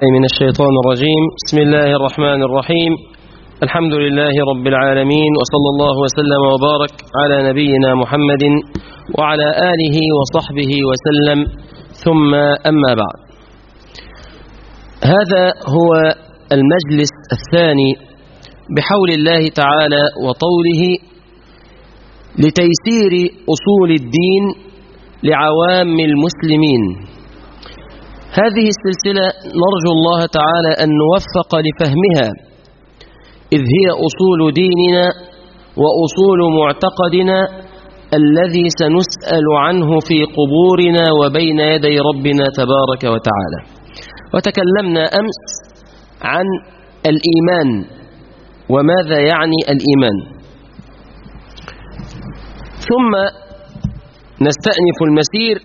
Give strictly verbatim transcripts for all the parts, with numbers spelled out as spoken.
من الشيطان الرجيم. بسم الله الرحمن الرحيم. الحمد لله رب العالمين، وصلى الله وسلم وبارك على نبينا محمد وعلى آله وصحبه وسلم، ثم أما بعد. هذا هو المجلس الثاني بحول الله تعالى وطوله لتيسير أصول الدين لعوام المسلمين. هذه السلسلة نرجو الله تعالى أن نوفق لفهمها، إذ هي أصول ديننا وأصول معتقدنا الذي سنسأل عنه في قبورنا وبين يدي ربنا تبارك وتعالى. وتكلمنا أمس عن الإيمان وماذا يعني الإيمان، ثم نستأنف المسير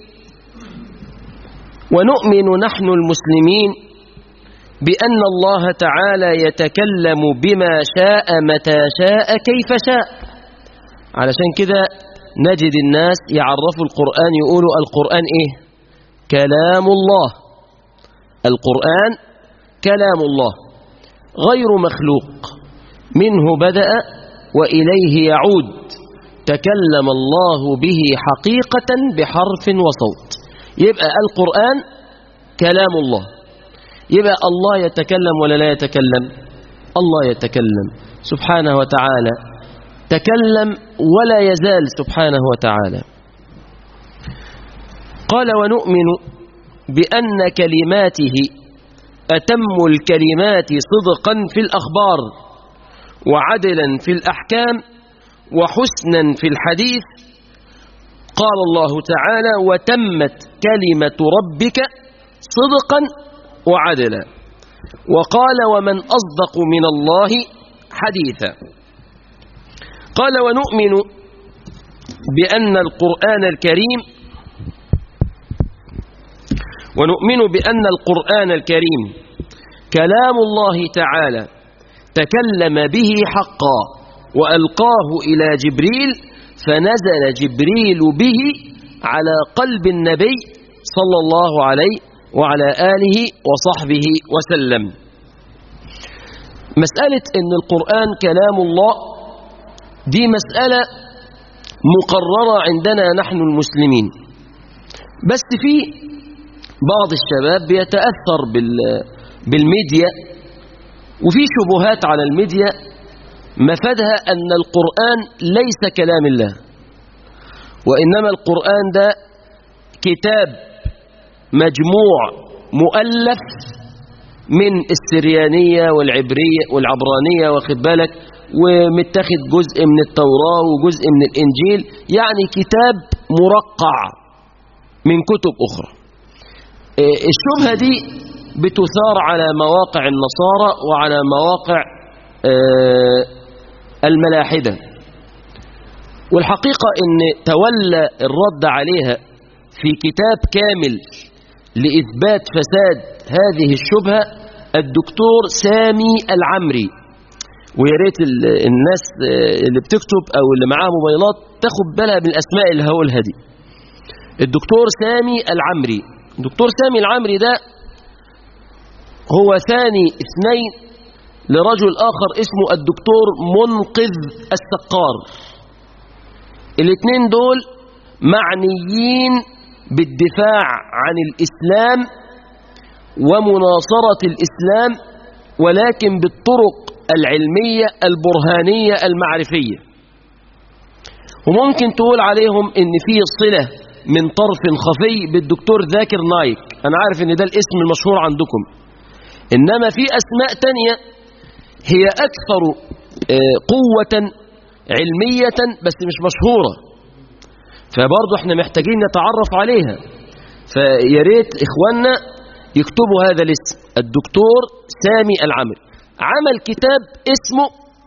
ونؤمن نحن المسلمين بأن الله تعالى يتكلم بما شاء متى شاء كيف شاء. علشان كده نجد الناس يعرفوا القرآن يقولوا القرآن إيه؟ كلام الله. القرآن كلام الله غير مخلوق، منه بدأ وإليه يعود، تكلم الله به حقيقة بحرف وصوت. يبقى القرآن كلام الله. يبقى الله يتكلم ولا لا يتكلم؟ الله يتكلم سبحانه وتعالى، تكلم ولا يزال سبحانه وتعالى. قال: ونؤمن بأن كلماته أتم الكلمات صدقا في الأخبار، وعدلا في الأحكام، وحسنا في الحديث. قال الله تعالى: وتمت كلمة ربك صدقا وعدلا. وقال: ومن أصدق من الله حديثا. قال: ونؤمن بأن القرآن الكريم ونؤمن بأن القرآن الكريم كلام الله تعالى تكلم به حقا، وألقاه إلى جبريل، فنزل جبريل به على قلب النبي صلى الله عليه وعلى آله وصحبه وسلم. مسألة أن القرآن كلام الله دي مسألة مقررة عندنا نحن المسلمين، بس في بعض الشباب بيتأثر بالميديا، وفي شبهات على الميديا مفادها أن القرآن ليس كلام الله، وإنما القرآن ده كتاب مجموع مؤلف من السريانية والعبرية والعبرانية، واخد بالك، ومتاخد جزء من التوراة وجزء من الإنجيل، يعني كتاب مرقع من كتب أخرى. الشبهة دي بتثار على مواقع النصارى وعلى مواقع الملاحدة، والحقيقة أن تولى الرد عليها في كتاب كامل لإثبات فساد هذه الشبهة الدكتور سامي العمري. وياريت الناس اللي بتكتب أو اللي معاها موبايلات تاخد بالها من الأسماء اللي هقولها دي. الدكتور سامي العمري، الدكتور سامي العمري ده هو ثاني اثنين لرجل آخر اسمه الدكتور منقذ السقار. الاثنين دول معنيين بالدفاع عن الإسلام ومناصرة الإسلام، ولكن بالطرق العلمية البرهانية المعرفية. وممكن تقول عليهم ان فيه صلة من طرف خفي بالدكتور ذاكر نايك، انا عارف ان ده الاسم المشهور عندكم، انما في اسماء تانية هي اكثر قوة علمية بس مش مشهورة، فبرضو احنا محتاجين نتعرف عليها. فياريت اخواننا يكتبوا هذا الاسم، الدكتور سامي العمري. عمل كتاب اسمه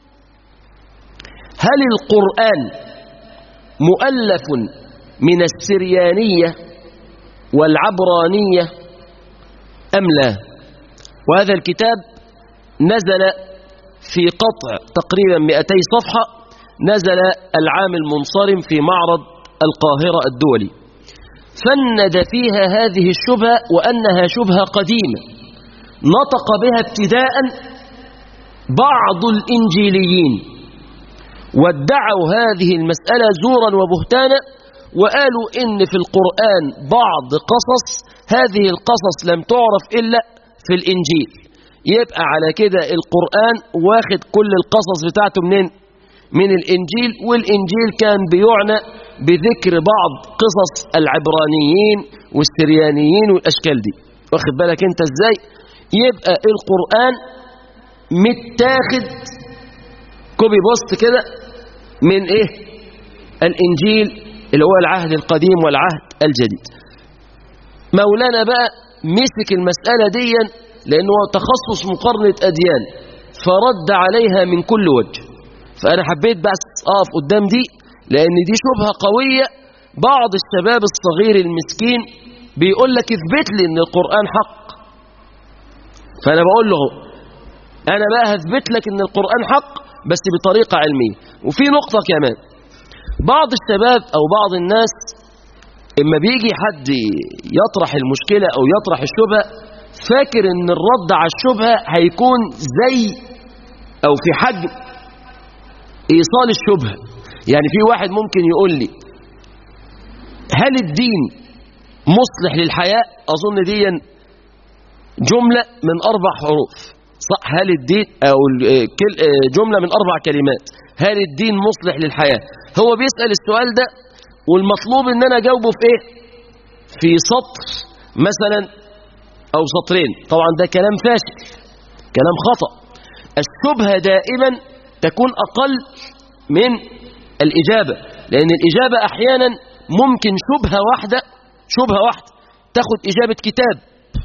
هل القرآن مؤلف من السريانية والعبرانية أم لا؟ وهذا الكتاب نزل في قطع تقريبا مئتي صفحة، نزل العام المنصرم في معرض القاهرة الدولي، فند فيها هذه الشبهة وأنها شبهة قديمة نطق بها ابتداء بعض الإنجيليين وادعوا هذه المسألة زورا وبهتانا، وقالوا إن في القرآن بعض قصص هذه القصص لم تعرف إلا في الإنجيل. يبقى على كده القرآن واخد كل القصص بتاعته منين؟ من الإنجيل، والإنجيل كان بيعنى بذكر بعض قصص العبرانيين والسريانيين والأشكال دي. واخد بالك انت ازاي؟ يبقى القرآن متاخد كوبي بوست كده من ايه؟ الإنجيل اللي هو العهد القديم والعهد الجديد. مولانا بقى مسك المسألة دي لأنه تخصص مقارنة أديان، فرد عليها من كل وجه. فأنا حبيت بس أقف قدام دي لأن دي شبهة قوية. بعض الشباب الصغير المسكين بيقول لك اثبت لي ان القرآن حق، فأنا بقول له أنا بقى هثبت لك ان القرآن حق بس بطريقة علمية. وفي نقطة كمان، بعض الشباب أو بعض الناس إما بيجي حد يطرح المشكلة أو يطرح الشبهة فاكر ان الرد على الشبهة هيكون زي أو في حجم إيصال الشبهة. يعني في واحد ممكن يقول لي هل الدين مصلح للحياة؟ أظن دي جملة من أربع حروف صح؟ هل الدين أو جملة من أربع كلمات، هل الدين مصلح للحياة؟ هو بيسأل السؤال ده والمطلوب ان انا اجاوبه في ايه؟ في سطر مثلا او سطرين. طبعا ده كلام فاشل، كلام خطأ. الشبهة دائما تكون اقل من الاجابة، لان الاجابة احيانا ممكن شبهة واحدة شبهة واحدة تاخد اجابة كتاب.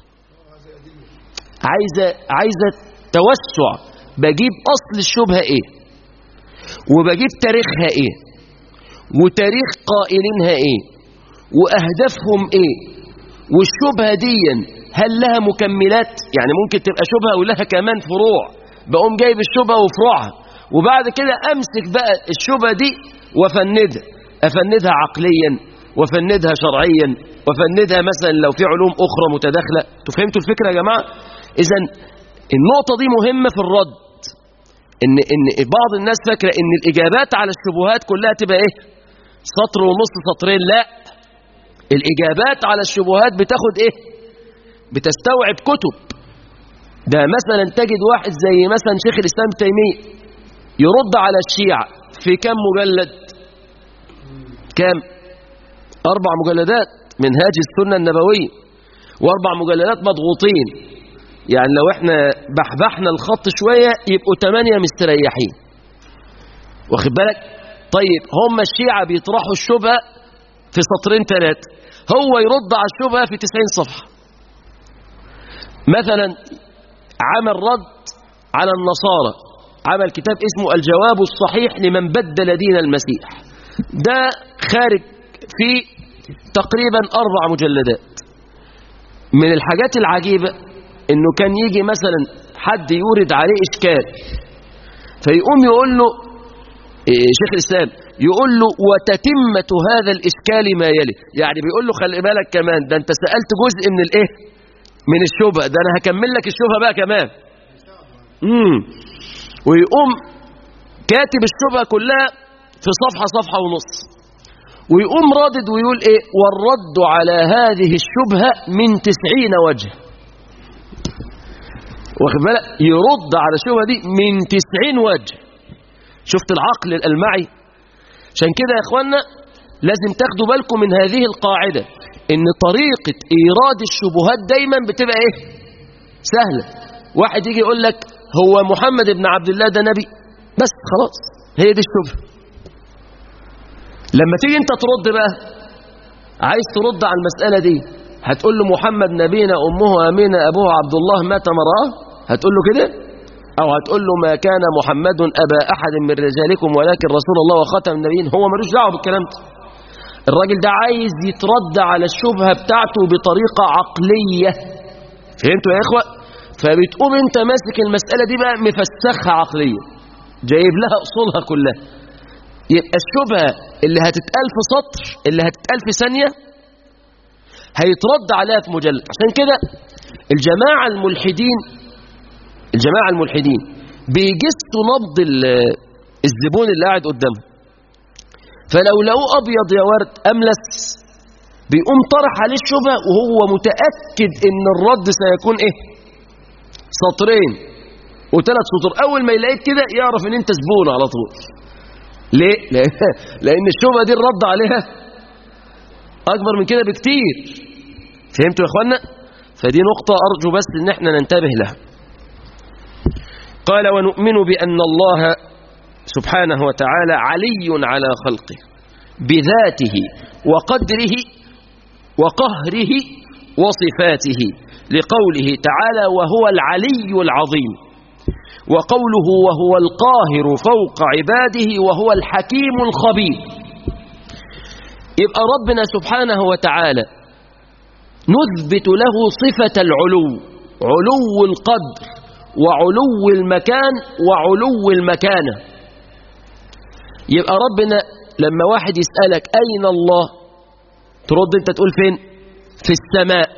عايزة عايزة توسع، بجيب اصل الشبهة ايه وبجيب تاريخها ايه وتاريخ قائلينها ايه واهدافهم ايه، والشبهة دي هل لها مكملات؟ يعني ممكن تبقى شبهة ولها كمان فروع، بقوم جايب الشبهة وفروعها، وبعد كده امسك بقى الشبهة دي وافندها، افندها عقليا وافندها شرعيا وافندها مثلا لو في علوم اخرى متداخلة. فهمتوا الفكرة يا جماعة؟ اذا النقطة دي مهمة في الرد، ان ان بعض الناس فاكرة ان الاجابات على الشبهات كلها تبقى ايه؟ سطر ونص سطرين. لا، الاجابات على الشبهات بتاخد ايه؟ بتستوعب كتب. ده مثلا تجد واحد زي مثلا شيخ الاسلام تيمية يرد على الشيعة في كم مجلد؟ كم؟ اربع مجلدات، منهاج السنة النبوية، واربع مجلدات مضغوطين. يعني لو احنا بحبحنا الخط شوية يبقوا ثمانية مستريحين. واخد بالك؟ طيب هم الشيعة بيطرحوا الشبهة في سطرين ثلاثة، هو يرد على الشبهة في تسعين صفحة. مثلا عمل رد على النصارى، عمل كتاب اسمه الجواب الصحيح لمن بدل دين المسيح، ده خارج في تقريبا أربع مجلدات. من الحاجات العجيبة انه كان يجي مثلا حد يورد عليه اشكال فيقوم يقول له إيه شيخ الاسلام، يقول له وتتمة هذا الاشكال ما يلي. يعني بيقول له خلي بالك كمان، ده انت سألت جزء من الايه؟ من الشبهة، ده انا هكمل لك الشبهة بقى كمان. امم ويقوم كاتب الشبهة كلها في صفحة صفحة ونص، ويقوم رادد ويقول ايه؟ والرد على هذه الشبهة من تسعين وجه. واخد بالك؟ يرد على الشبهة دي من تسعين وجه. شفت العقل الألمعي؟ عشان كده يا اخوانا لازم تاخدوا بالكم من هذه القاعدة، ان طريقة ايراد الشبهات دايما بتبقى ايه؟ سهلة. واحد يجي يقول لك هو محمد بن عبد الله ده نبي؟ بس خلاص، هي دي الشبهة. لما تيجي انت ترد بقى، عايز ترد على المسألة دي، هتقول له محمد نبينا أمه أمينة أبوه عبد الله مات مرأة؟ هتقول له كده؟ أو هتقول له ما كان محمد أبا أحد من رجالكم ولكن رسول الله وخاتم النبيين؟ هو ملوش دعوه بالكلام ده. الراجل ده عايز يترد على الشبهة بتاعته بطريقة عقلية. فهمتوا يا إخوة؟ فبتقوم أنت ماسك المسألة دي بقى مفسخها عقليا، جايب لها أصولها كلها. يبقى الشبهة اللي هتتقال في سطر، اللي هتتقال في ثانية، هيترد عليها في مجلد. عشان كده الجماعة الملحدين الجماعة الملحدين بيجسوا نبض الزبون اللي قاعد قدامه، فلو لقوه أبيض يا ورد أملس بيقوم طرح عليه الشبهة وهو متأكد إن الرد سيكون إيه؟ سطرين وثلاث سطور. أول ما يلاقيك كده يعرف إن أنت زبون على طول. ليه؟ لأن الشبهة دي الرد عليها أكبر من كده بكتير. فهمتوا يا إخوانا؟ فدي نقطة أرجو بس إن احنا ننتبه لها. قال ونؤمن بأن الله سبحانه وتعالى علي على خلقه بذاته وقدره وقهره وصفاته، لقوله تعالى وهو العلي العظيم، وقوله وهو القاهر فوق عباده وهو الحكيم الخبير. يبقى ربنا سبحانه وتعالى نثبت له صفة العلو، علو القدر وعلو المكان وعلو المكانة. يبقى ربنا لما واحد يسألك أين الله ترد انت تقول فين؟ في السماء.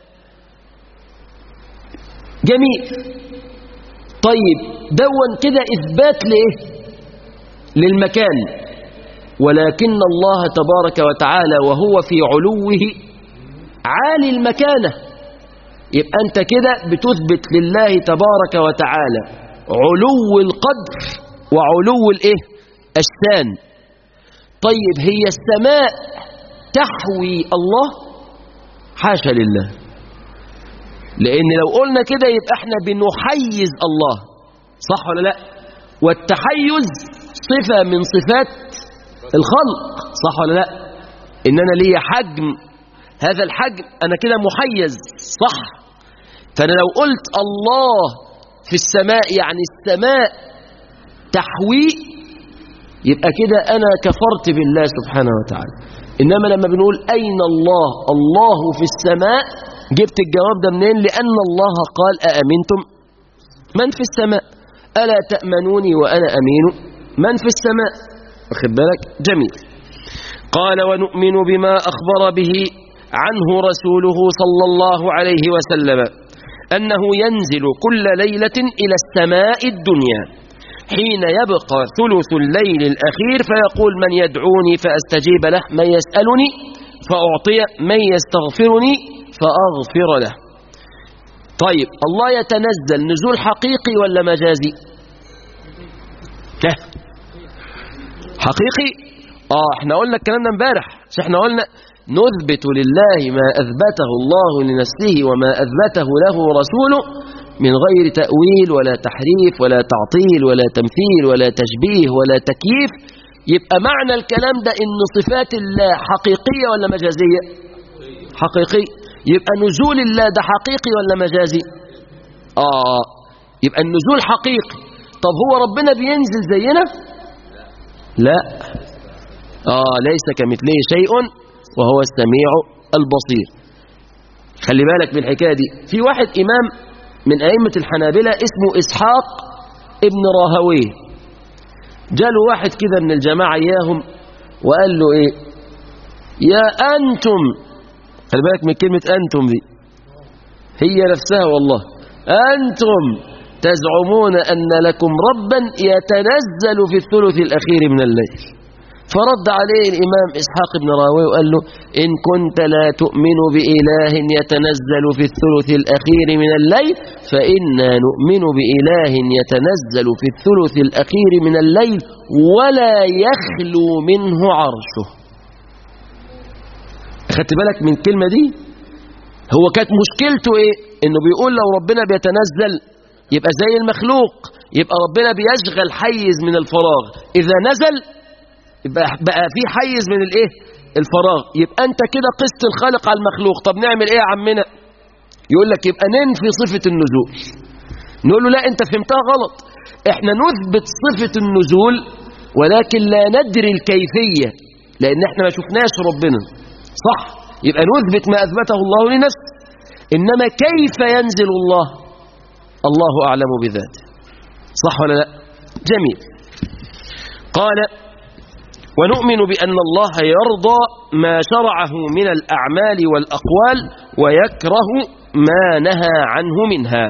جميل. طيب دون كده إثبات لإيه؟ للمكان. ولكن الله تبارك وتعالى وهو في علوه عالي المكانة، يبقى أنت كده بتثبت لله تبارك وتعالى علو القدر وعلو الإيه؟ الشان. طيب هي السماء تحوي الله؟ حاشا لله، لأن لو قلنا كده يبقى احنا بنحيز الله، صح ولا لا؟ والتحيز صفة من صفات الخلق، صح ولا لا؟ إن أنا لي حجم، هذا الحجم أنا كده محيز، صح؟ فأنا لو قلت الله في السماء يعني السماء تحوي، يبقى كده أنا كفرت بالله سبحانه وتعالى. إنما لما بنقول أين الله؟ الله في السماء، جبت الجواب ده منين؟ لأن الله قال أأمنتم من في السماء ألا تأمنوني وأنا أمين من في السماء. واخد بالك؟ جميل. قال ونؤمن بما أخبر به عنه رسوله صلى الله عليه وسلم أنه ينزل كل ليلة إلى السماء الدنيا حين يبقى ثلث الليل الأخير فيقول من يدعوني فأستجيب له، من يسألني فأعطي، من يستغفرني فأغفر له. طيب الله يتنزل نزول حقيقي ولا مجازي؟ حقيقي. آه احنا قلنا الكلام ده امبارح، مش احنا قلنا نثبت لله ما أثبته الله لنفسه وما أثبته له رسوله من غير تأويل ولا تحريف ولا تعطيل ولا تمثيل ولا تشبيه ولا تكييف. يبقى معنى الكلام ده إن صفات الله حقيقية ولا مجازية؟ حقيقي. يبقى نزول الله ده حقيقي ولا مجازي؟ آه يبقى النزول حقيقي. طب هو ربنا بينزل زينا؟ لا. آه ليس كمثله شيء وهو السميع البصير. خلي بالك من الحكاية دي. في واحد إمام من أئمة الحنابلة اسمه إسحاق ابن راهويه، جاله واحد كده من الجماعة إياهم وقال له إيه؟ يا أنتم، خلي بالك من كلمة أنتم دي، هي نفسها والله، أنتم تزعمون أن لكم ربا يتنزل في الثلث الأخير من الليل. فرد عليه الإمام إسحاق بن راهويه وقال له إن كنت لا تؤمن بإله يتنزل في الثلث الأخير من الليل فإنا نؤمن بإله يتنزل في الثلث الأخير من الليل ولا يخلو منه عرشه. أخدت بالك من الكلمة دي؟ هو كانت مشكلته إيه؟ إنه بيقول لو ربنا بيتنزل يبقى زي المخلوق، يبقى ربنا بيشغل حيز من الفراغ، إذا نزل يبقى بقى في حيز من الايه؟ الفراغ. يبقى انت كده قست الخالق على المخلوق. طب نعمل ايه يا عمنا؟ يقول لك يبقى ننفي صفة النزول. نقول له لا انت فهمتها غلط، احنا نثبت صفة النزول ولكن لا ندري الكيفية لان احنا ما شفناش ربنا، صح؟ يبقى نثبت ما اثبته الله لنفسه، انما كيف ينزل الله الله اعلم بذاته، صح ولا لا؟ جميل. قال ونؤمن بأن الله يرضى ما شرعه من الأعمال والأقوال ويكره ما نهى عنه منها.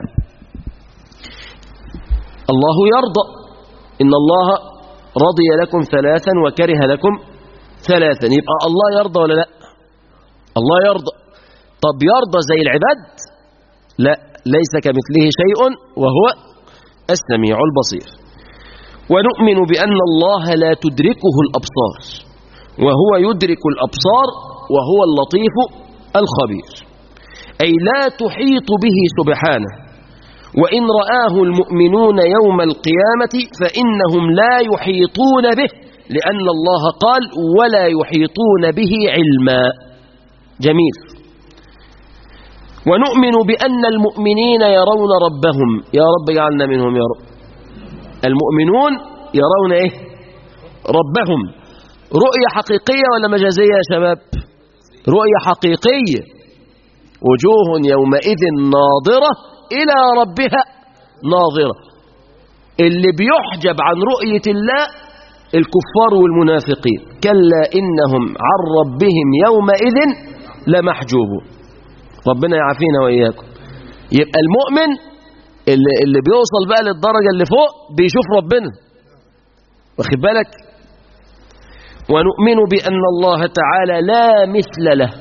الله يرضى، إن الله رضي لكم ثلاثا وكره لكم ثلاثا، يبقى الله يرضى ولا لا؟ الله يرضى. طب يرضى زي العباد؟ لا، ليس كمثله شيء وهو السميع البصير. ونؤمن بأن الله لا تدركه الأبصار وهو يدرك الأبصار وهو اللطيف الخبير، أي لا تحيط به سبحانه، وإن رآه المؤمنون يوم القيامة فإنهم لا يحيطون به، لأن الله قال ولا يحيطون به علما. جميل. ونؤمن بأن المؤمنين يرون ربهم، يا رب اجعلنا منهم يا رب. المؤمنون يرون إيه؟ ربهم. رؤية حقيقية ولا مجازية يا شباب؟ رؤية حقيقية. وجوه يومئذ ناظرة إلى ربها ناظرة. اللي بيحجب عن رؤية الله الكفار والمنافقين، كلا إنهم عن ربهم يومئذ لمحجوبون. ربنا يعافينا وإياكم. يبقى المؤمن اللي, اللي بيوصل بقى للدرجة اللي فوق بيشوف ربنا، واخد بالك. ونؤمن بأن الله تعالى لا مثل له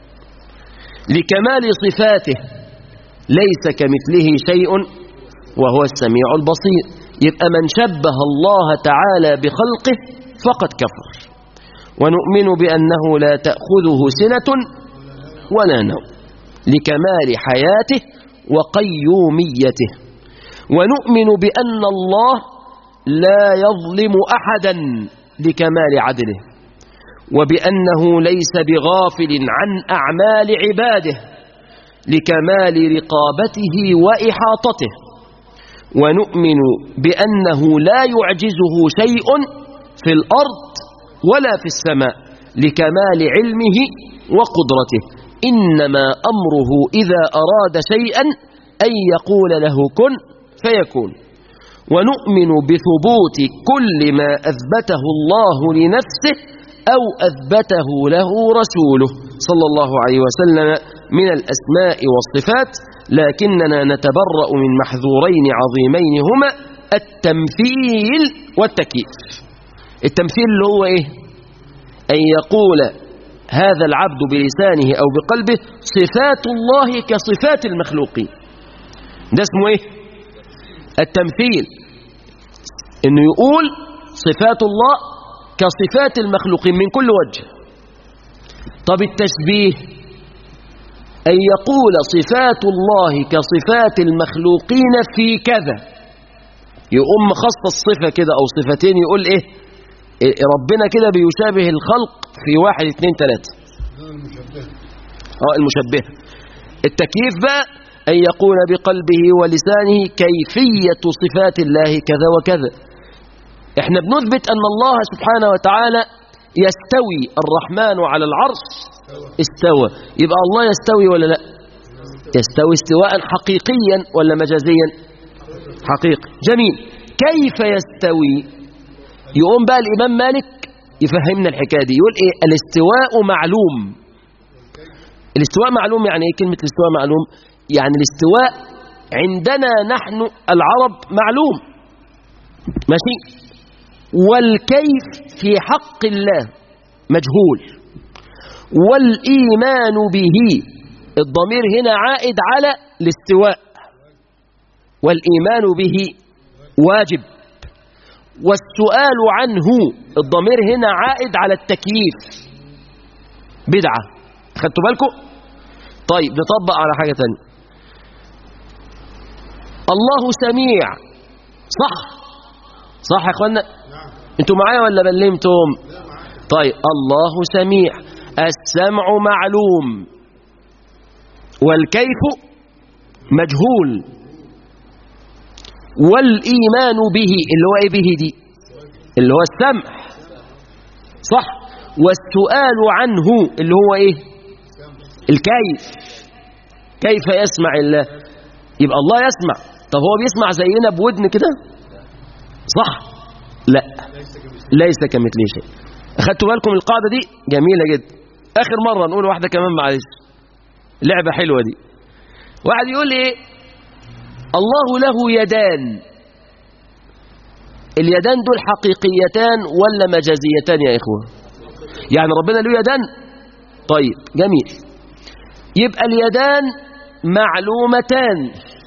لكمال صفاته، ليس كمثله شيء وهو السميع البصير. يبقى من شبه الله تعالى بخلقه فقد كفر. ونؤمن بأنه لا تأخذه سنة ولا نوم لكمال حياته وقيوميته. ونؤمن بأن الله لا يظلم أحدا لكمال عدله، وبأنه ليس بغافل عن أعمال عباده لكمال رقابته وإحاطته. ونؤمن بأنه لا يعجزه شيء في الأرض ولا في السماء لكمال علمه وقدرته، إنما أمره إذا أراد شيئا أن يقول له كن فيكون. ونؤمن بثبوت كل ما أثبته الله لنفسه أو أثبته له رسوله صلى الله عليه وسلم من الأسماء والصفات، لكننا نتبرأ من محذورين عظيمين هما التمثيل والتكييف. التمثيل اللي هو إيه؟ أن يقول هذا العبد بلسانه أو بقلبه صفات الله كصفات المخلوقين، ده اسمه إيه؟ التمثيل. إنه يقول صفات الله كصفات المخلوقين من كل وجه. طب التشبيه أن يقول صفات الله كصفات المخلوقين في كذا، يقوم مخصص الصفة كده أو صفتين، يقول إيه؟ ربنا كده بيشابه الخلق في واحد اثنين ثلاثة. اه المشبه. التكييف بقى أن يقول بقلبه ولسانه كيفية صفات الله كذا وكذا. احنا بنثبت أن الله سبحانه وتعالى يستوي، الرحمن على العرش استوى. يبقى الله يستوي ولا لا؟ يستوي استواء حقيقيا ولا مجازيا؟ حقيقي. جميل. كيف يستوي؟ يقوم بقى الإمام مالك يفهمنا الحكاية دي، يقول إيه؟ الاستواء معلوم. الاستواء معلوم يعني إيه كلمة الاستواء معلوم؟ يعني الاستواء عندنا نحن العرب معلوم، ماشي، والكيف في حق الله مجهول. والإيمان به، الضمير هنا عائد على الاستواء، والإيمان به واجب. والسؤال عنه الضمير هنا عائد على التكييف، بدعة. خدتوا بالكم؟ طيب نطبق على حاجة تانية. الله سميع، صح؟ صح يا اخوانا؟ انتوا معايا ولا بلمتم؟ طيب الله سميع، السمع معلوم والكيف مجهول، والإيمان به اللي هو ايه به دي؟ اللي هو السمع، صح؟ والسؤال عنه اللي هو ايه؟ الكيف، كيف يسمع الله؟ يبقى الله يسمع. طب هو بيسمع زينا بودن كده؟ صح؟ لا، ليس كمثله شيء. أخدتوا بالكم القاعدة دي؟ جميلة جدا. آخر مرة نقول واحدة كمان معلش، لعبة حلوة دي. واحد يقول ايه الله له يدان، اليدان دول حقيقيتان ولا مجازيتان يا إخوة؟ يعني ربنا له يدان؟ طيب جميل، يبقى اليدان معلومتان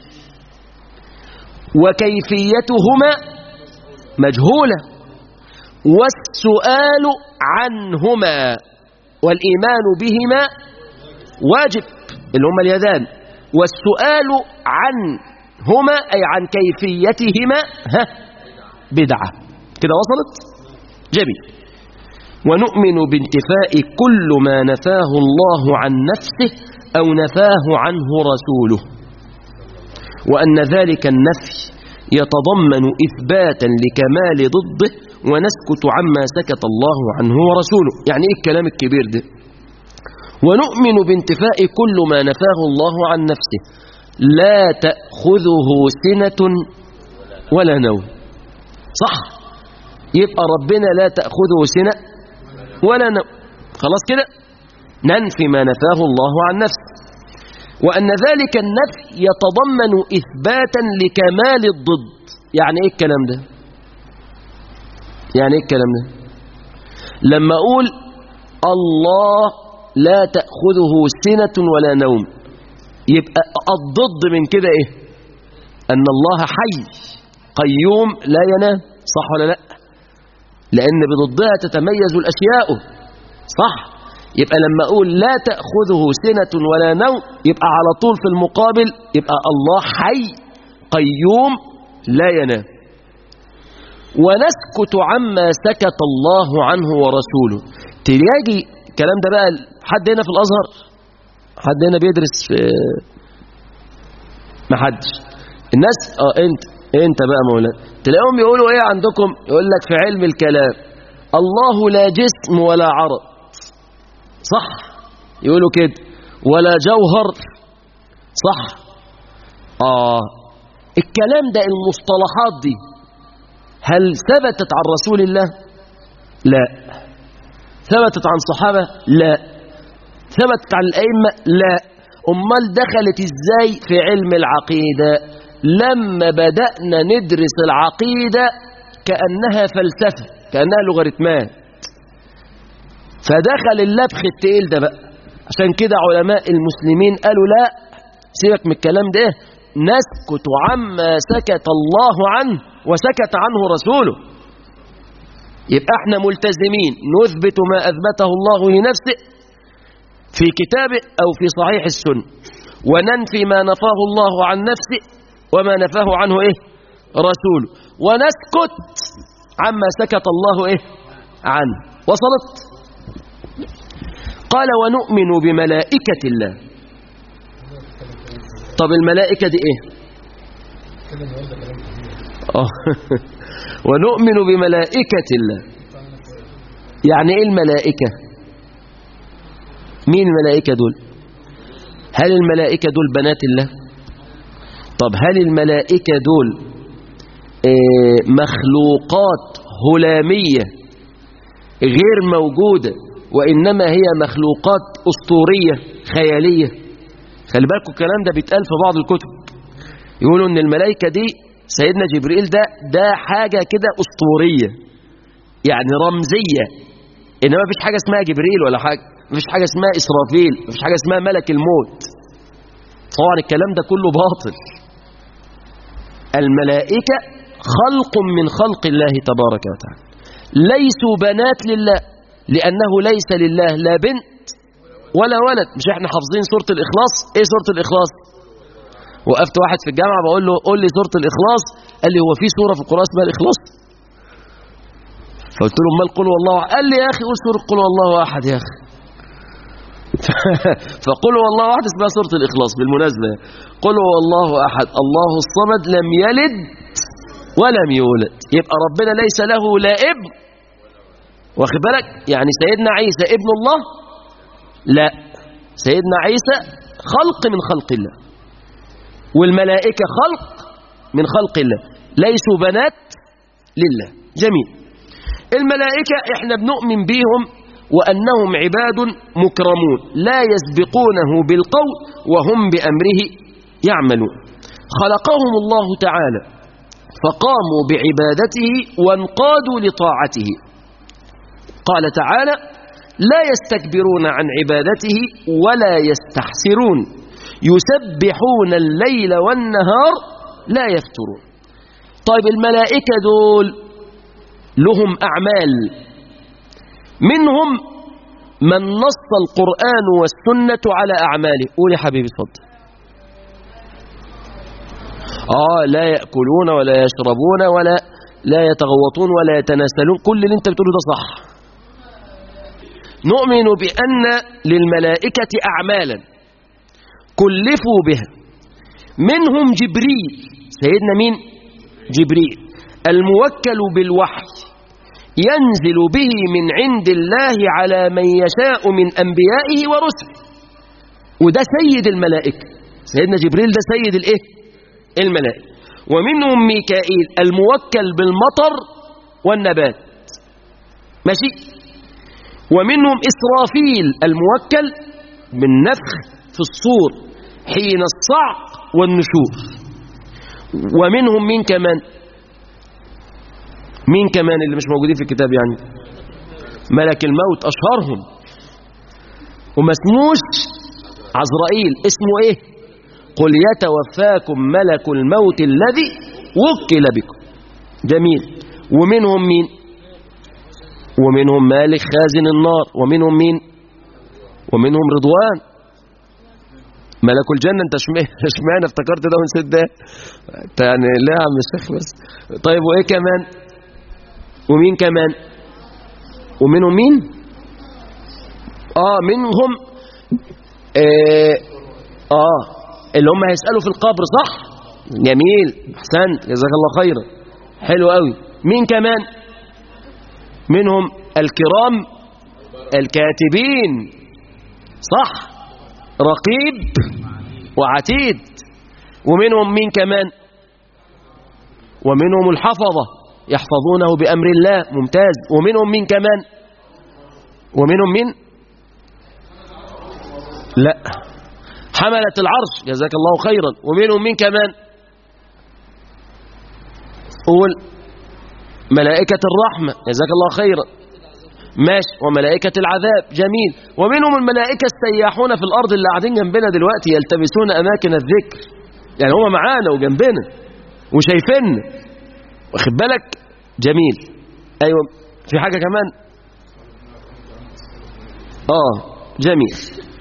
وكيفيتهما مجهولة، والسؤال عنهما والإيمان بهما واجب اللي هما اليدان، والسؤال عنهما أي عن كيفيتهما ها بدعة. كده وصلت؟ جميل. ونؤمن بانتفاء كل ما نفاه الله عن نفسه أو نفاه عنه رسوله، وأن ذلك النفي يتضمن إثباتا لكمال ضده، ونسكت عما سكت الله عنه ورسوله. يعني إيه الكلام الكبير ده؟ ونؤمن بانتفاء كل ما نفاه الله عن نفسه، لا تأخذه سنة ولا نوم. صح؟ يبقى ربنا لا تأخذه سنة ولا نوم، خلاص كده ننفي ما نفاه الله عن نفسه، وأن ذلك النفي يتضمن إثباتا لكمال الضد. يعني إيه الكلام ده؟ يعني إيه الكلام ده؟ لما أقول الله لا تأخذه سنة ولا نوم، يبقى الضد من كده إيه؟ أن الله حي قيوم لا ينام، صح ولا لا؟ لأن بضدها تتميز الأشياء، صح؟ يبقى لما أقول لا تأخذه سنة ولا نوم، يبقى على طول في المقابل يبقى الله حي قيوم لا ينام. ونسكت عما سكت الله عنه ورسوله. تلاقي الكلام ده بقى حد هنا في الأزهر؟ حد هنا بيدرس في ما حدش؟ الناس اه انت انت بقى مولانا تلاقيهم يقولوا ايه عندكم؟ يقول لك في علم الكلام الله لا جسم ولا عرض، صح؟ يقولوا كده ولا جوهر، صح؟ اه الكلام ده المصطلحات دي هل ثبتت عن رسول الله؟ لا. ثبتت عن صحابة؟ لا. ثبتت عن الأئمة؟ لا. أمال دخلت إزاي في علم العقيدة؟ لما بدأنا ندرس العقيدة كأنها فلسفة، كأنها لوغاريتمات، فدخل اللبخ التقيل ده بقى. عشان كده علماء المسلمين قالوا لا سيبك من الكلام ده، نسكت عما سكت الله عنه وسكت عنه رسوله. يبقى احنا ملتزمين نثبت ما أثبته الله لنفسه في كتابه أو في صحيح السنة، وننفي ما نفاه الله عن نفسه وما نفاه عنه ايه رسوله، ونسكت عما سكت الله ايه عنه. وصلت؟ قال ونؤمن بملائكة الله. طب الملائكة دي ايه؟ ونؤمن بملائكة الله. يعني ايه الملائكة؟ مين الملائكة دول؟ هل الملائكة دول بنات الله؟ طب هل الملائكة دول مخلوقات هلامية غير موجودة وإنما هي مخلوقات أسطورية خيالية؟ خلي بالكم الكلام ده بيتقال في بعض الكتب، يقولوا إن الملائكة دي سيدنا جبريل ده ده حاجة كده أسطورية يعني رمزية، إنما مفيش حاجة اسمها جبريل ولا حاجة، مفيش حاجة اسمها إسرافيل، مفيش حاجة اسمها ملك الموت. طبعا الكلام ده كله باطل. الملائكة خلق من خلق الله تبارك وتعالى، ليسوا بنات لله، لأنه ليس لله لا بنت ولا ولد. مش احنا حافظين سورة الإخلاص؟ ايه سورة الإخلاص؟ وقفت واحد في الجامعة بقول له قول لي سورة الإخلاص، قال لي هو في سورة في القرآن اسمها الإخلاص؟ فقلت له امال قل والله احد؟ قال لي يا اخي قول سورة قل والله احد يا اخي. فقل والله احد اسمها سورة الإخلاص بالمناسبة. قل والله احد الله الصمد لم يلد ولم يولد، يبقى ربنا ليس له لا ابن، واخد بالك؟ يعني سيدنا عيسى ابن الله؟ لا، سيدنا عيسى خلق من خلق الله، والملائكة خلق من خلق الله، ليسوا بنات لله. جميل. الملائكة احنا بنؤمن بهم وأنهم عباد مكرمون لا يسبقونه بالقول وهم بأمره يعملون. خلقهم الله تعالى فقاموا بعبادته وانقادوا لطاعته. قال تعالى: لا يستكبرون عن عبادته ولا يستحسرون يسبحون الليل والنهار لا يفترون. طيب الملائكة دول لهم أعمال، منهم من نص القرآن والسنة على أعماله. قول يا حبيبي اتفضل. آه لا يأكلون ولا يشربون ولا لا يتغوطون ولا يتناسلون، كل اللي انت بتقوله ده صح. نؤمن بأن للملائكة أعمالا كلفوا بها، منهم جبريل، سيدنا مين؟ جبريل الموكل بالوحي ينزل به من عند الله على من يشاء من أنبيائه ورسله، وده سيد الملائكة. سيدنا جبريل ده سيد الايه؟ الملائكة. ومنهم ميكائيل الموكل بالمطر والنبات، ماشي. ومنهم إسرافيل الموكل بالنفخ في الصور حين الصعق والنشور. ومنهم مين كمان؟ مين كمان اللي مش موجودين في الكتاب يعني؟ ملك الموت أشهرهم، وما اسموش عزرائيل، اسمه ايه؟ قل يتوفاكم ملك الموت الذي وكل بكم. جميل. ومنهم مين؟ ومنهم مالك خازن النار. ومنهم مين؟ ومنهم رضوان ملك الجنة. انت اشمعنى افتكرت ده ونسيت ده؟ يعني لا يا عم الشيخ بس. طيب وايه كمان؟ ومين كمان؟ ومنهم مين؟ اه منهم اه, آه اللي هم هيسألوا في القبر، صح؟ جميل، احسنت، جزاك الله خيرا، حلو قوي. مين كمان؟ منهم الكرام الكاتبين، صح؟ رقيب وعتيد. ومنهم مين كمان؟ ومنهم الحفظة يحفظونه بأمر الله، ممتاز. ومنهم مين كمان؟ ومنهم مين؟ لا، حملة العرش، جزاك الله خيرا. ومنهم مين كمان؟ قول. ملائكة الرحمة، جزاك الله خيرا، ماشي. وملائكة العذاب، جميل. ومنهم الملائكة السياحون في الأرض اللي قاعدين جنبنا دلوقتي يلتمسون أماكن الذكر، يعني هم معانا وجنبنا وشايفيننا، واخد بالك؟ جميل. أيوة، في حاجة كمان؟ آه جميل.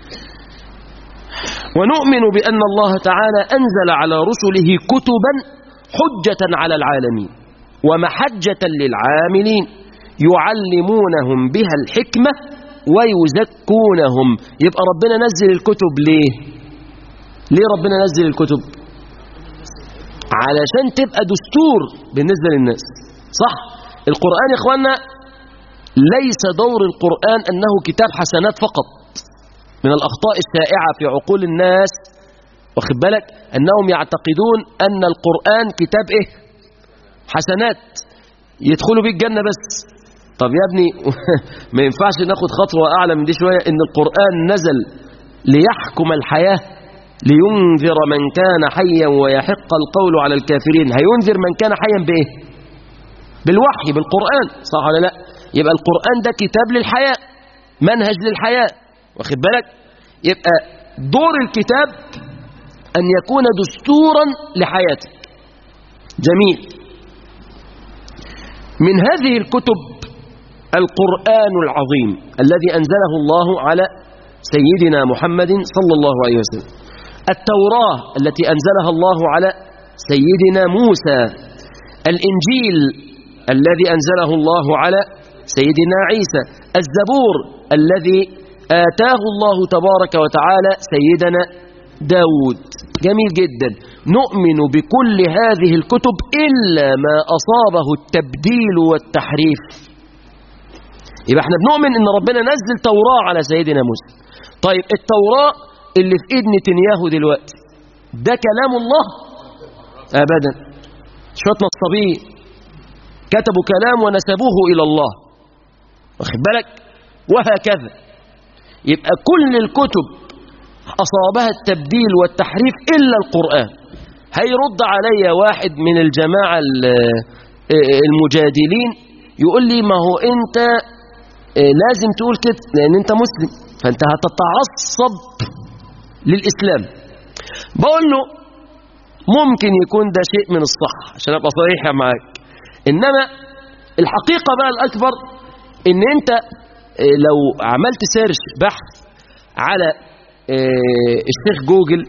ونؤمن بأن الله تعالى أنزل على رسله كتبا حجة على العالمين ومحجة للعاملين يعلمونهم بها الحكمة ويزكونهم. يبقى ربنا نزل الكتب ليه؟ ليه ربنا نزل الكتب؟ علشان تبقى دستور بالنسبة للناس، صح؟ القرآن يا إخوانا ليس دور القرآن أنه كتاب حسنات فقط. من الأخطاء الشائعة في عقول الناس، واخد بالك، أنهم يعتقدون أن القرآن كتاب إيه؟ حسنات يدخلوا بيه الجنة بس. طب يا ابني ما ينفعش ناخد خطوة أعلى من دي شوية؟ إن القرآن نزل ليحكم الحياة، لينذر من كان حيا ويحق القول على الكافرين. هينذر من كان حيا بإيه؟ بالوحي، بالقرآن، صح ولا لا؟ يبقى القرآن ده كتاب للحياة، منهج للحياة، واخد بالك؟ يبقى دور الكتاب أن يكون دستورا لحياتك. جميل. من هذه الكتب القرآن العظيم الذي أنزله الله على سيدنا محمد صلى الله عليه وسلم. التوراة التي أنزلها الله على سيدنا موسى. الإنجيل الذي أنزله الله على سيدنا عيسى. الزبور الذي آتاه الله تبارك وتعالى سيدنا داود. جميل جدا. نؤمن بكل هذه الكتب إلا ما أصابه التبديل والتحريف. يبقى احنا بنؤمن ان ربنا نزل توراة على سيدنا موسى. طيب التوراة اللي في ايد نتنياهو دلوقتي ده كلام الله؟ ابدا، شوية نصابين كتبوا كلام ونسبوه الى الله، واخد بالك؟ وهكذا. يبقى كل الكتب أصابها التبديل والتحريف إلا القرآن. هيرد علي واحد من الجماعة المجادلين يقول لي ما هو أنت لازم تقول كده لأن أنت مسلم فأنت هتتعصب للإسلام. بقول له ممكن يكون ده شيء من الصح عشان أبقى صريح معاك، إنما الحقيقة بقى الأكبر إن أنت لو عملت سيرش بحث على الشيخ جوجل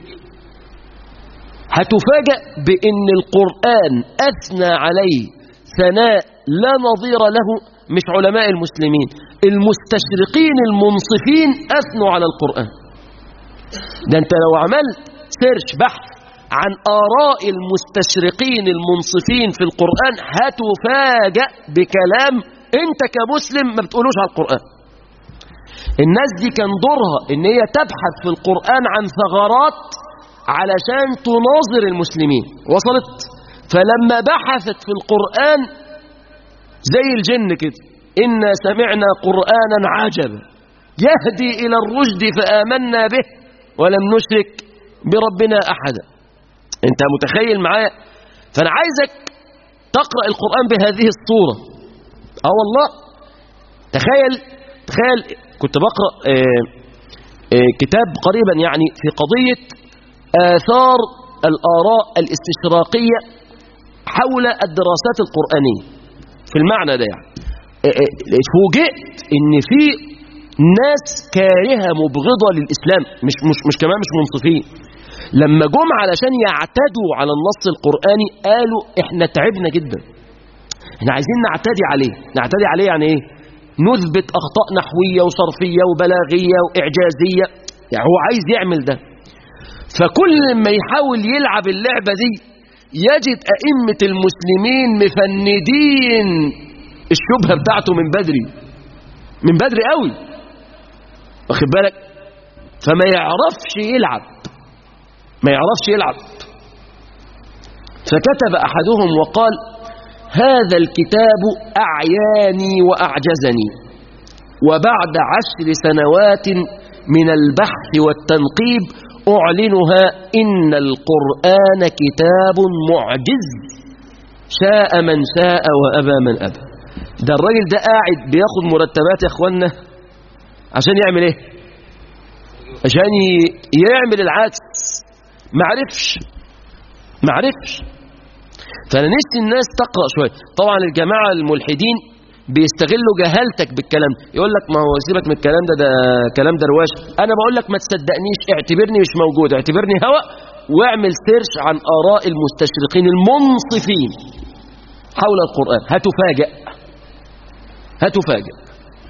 هتفاجأ بأن القرآن أثنى عليه ثناء لا نظير له. مش علماء المسلمين، المستشرقين المنصفين أثنوا على القرآن. ده أنت لو عملت سيرش بحث عن آراء المستشرقين المنصفين في القرآن هتفاجأ بكلام أنت كمسلم ما بتقولوش على القرآن. الناس دي كان دورها ان هي تبحث في القرآن عن ثغرات علشان تناظر المسلمين، وصلت؟ فلما بحثت في القرآن زي الجن كده، إنا سمعنا قرآنا عجبا يهدي إلى الرشد فآمنا به ولم نشرك بربنا أحدا. انت متخيل معايا؟ فأنا عايزك تقرأ القرآن بهذه الصورة. اه والله تخيل تخيل كنت بقرأ آآ آآ كتاب قريبا يعني في قضية آثار الآراء الاستشراقية حول الدراسات القرآنية في المعنى ده. يعني فوجئت ان في ناس كارهة مبغضة للإسلام، مش مش مش كمان مش منصفين، لما جم علشان يعتدوا على النص القرآني قالوا احنا تعبنا جدا، احنا عايزين نعتدي عليه. نعتدي عليه يعني ايه؟ نثبت أخطاء نحوية وصرفية وبلاغية وإعجازية. يعني هو عايز يعمل ده، فكل ما يحاول يلعب اللعبة دي يجد أئمة المسلمين مفندين الشبهة بتاعته من بدري من بدري قوي، واخد بالك؟ فما يعرفش يلعب ما يعرفش يلعب فكتب أحدهم وقال هذا الكتاب أعياني وأعجزني، وبعد عشر سنوات من البحث والتنقيب أعلنها إن القرآن كتاب معجز شاء من شاء وأبى من أبى. ده الراجل ده قاعد بياخد مرتبات يا اخوانا عشان يعمل ايه؟ عشان يعمل العكس. معرفش معرفش فأنا نفسي الناس تقرأ شوية. طبعا الجماعة الملحدين بيستغلوا جهالتك بالكلام، يقول لك ما هو سيبك من الكلام ده، ده كلام درواش. أنا بقول لك ما تصدقنيش، اعتبرني مش موجود، اعتبرني هوا، واعمل سيرش عن آراء المستشرقين المنصفين حول القرآن. هتفاجأ هتفاجأ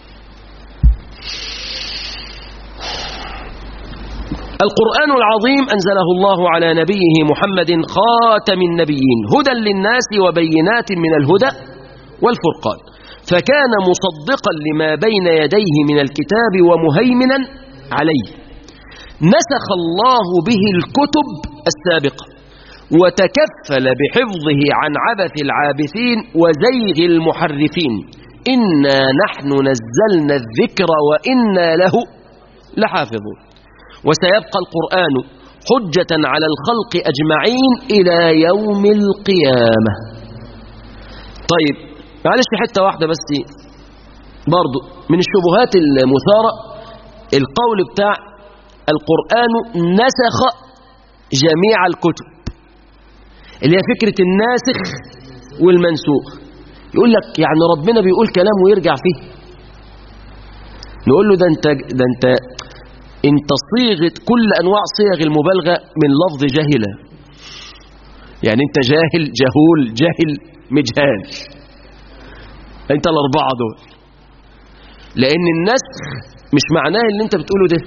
القرآن العظيم أنزله الله على نبيه محمد خاتم النبيين هدى للناس وبينات من الهدى والفرقان، فكان مصدقا لما بين يديه من الكتاب ومهيمنا عليه. نسخ الله به الكتب السابقة وتكفل بحفظه عن عبث العابثين وزيغ المحرفين. إنا نحن نزلنا الذكر وإنا له لحافظون. وسيبقى القرآن حجة على الخلق أجمعين إلى يوم القيامة. طيب معلش حتة واحدة بس برضو من الشبهات المثارة، القول بتاع القرآن نسخ جميع الكتب، اللي هي فكرة الناسخ والمنسوخ. يقول لك يعني ربنا بيقول كلام ويرجع فيه. نقول له ده انت ده انت انت صيغة كل انواع صيغ المبالغة من لفظ جاهلة. يعني انت جاهل جهول جاهل مجهال، انت الاربعة دول. لان النسخ مش معناه اللي انت بتقوله ده.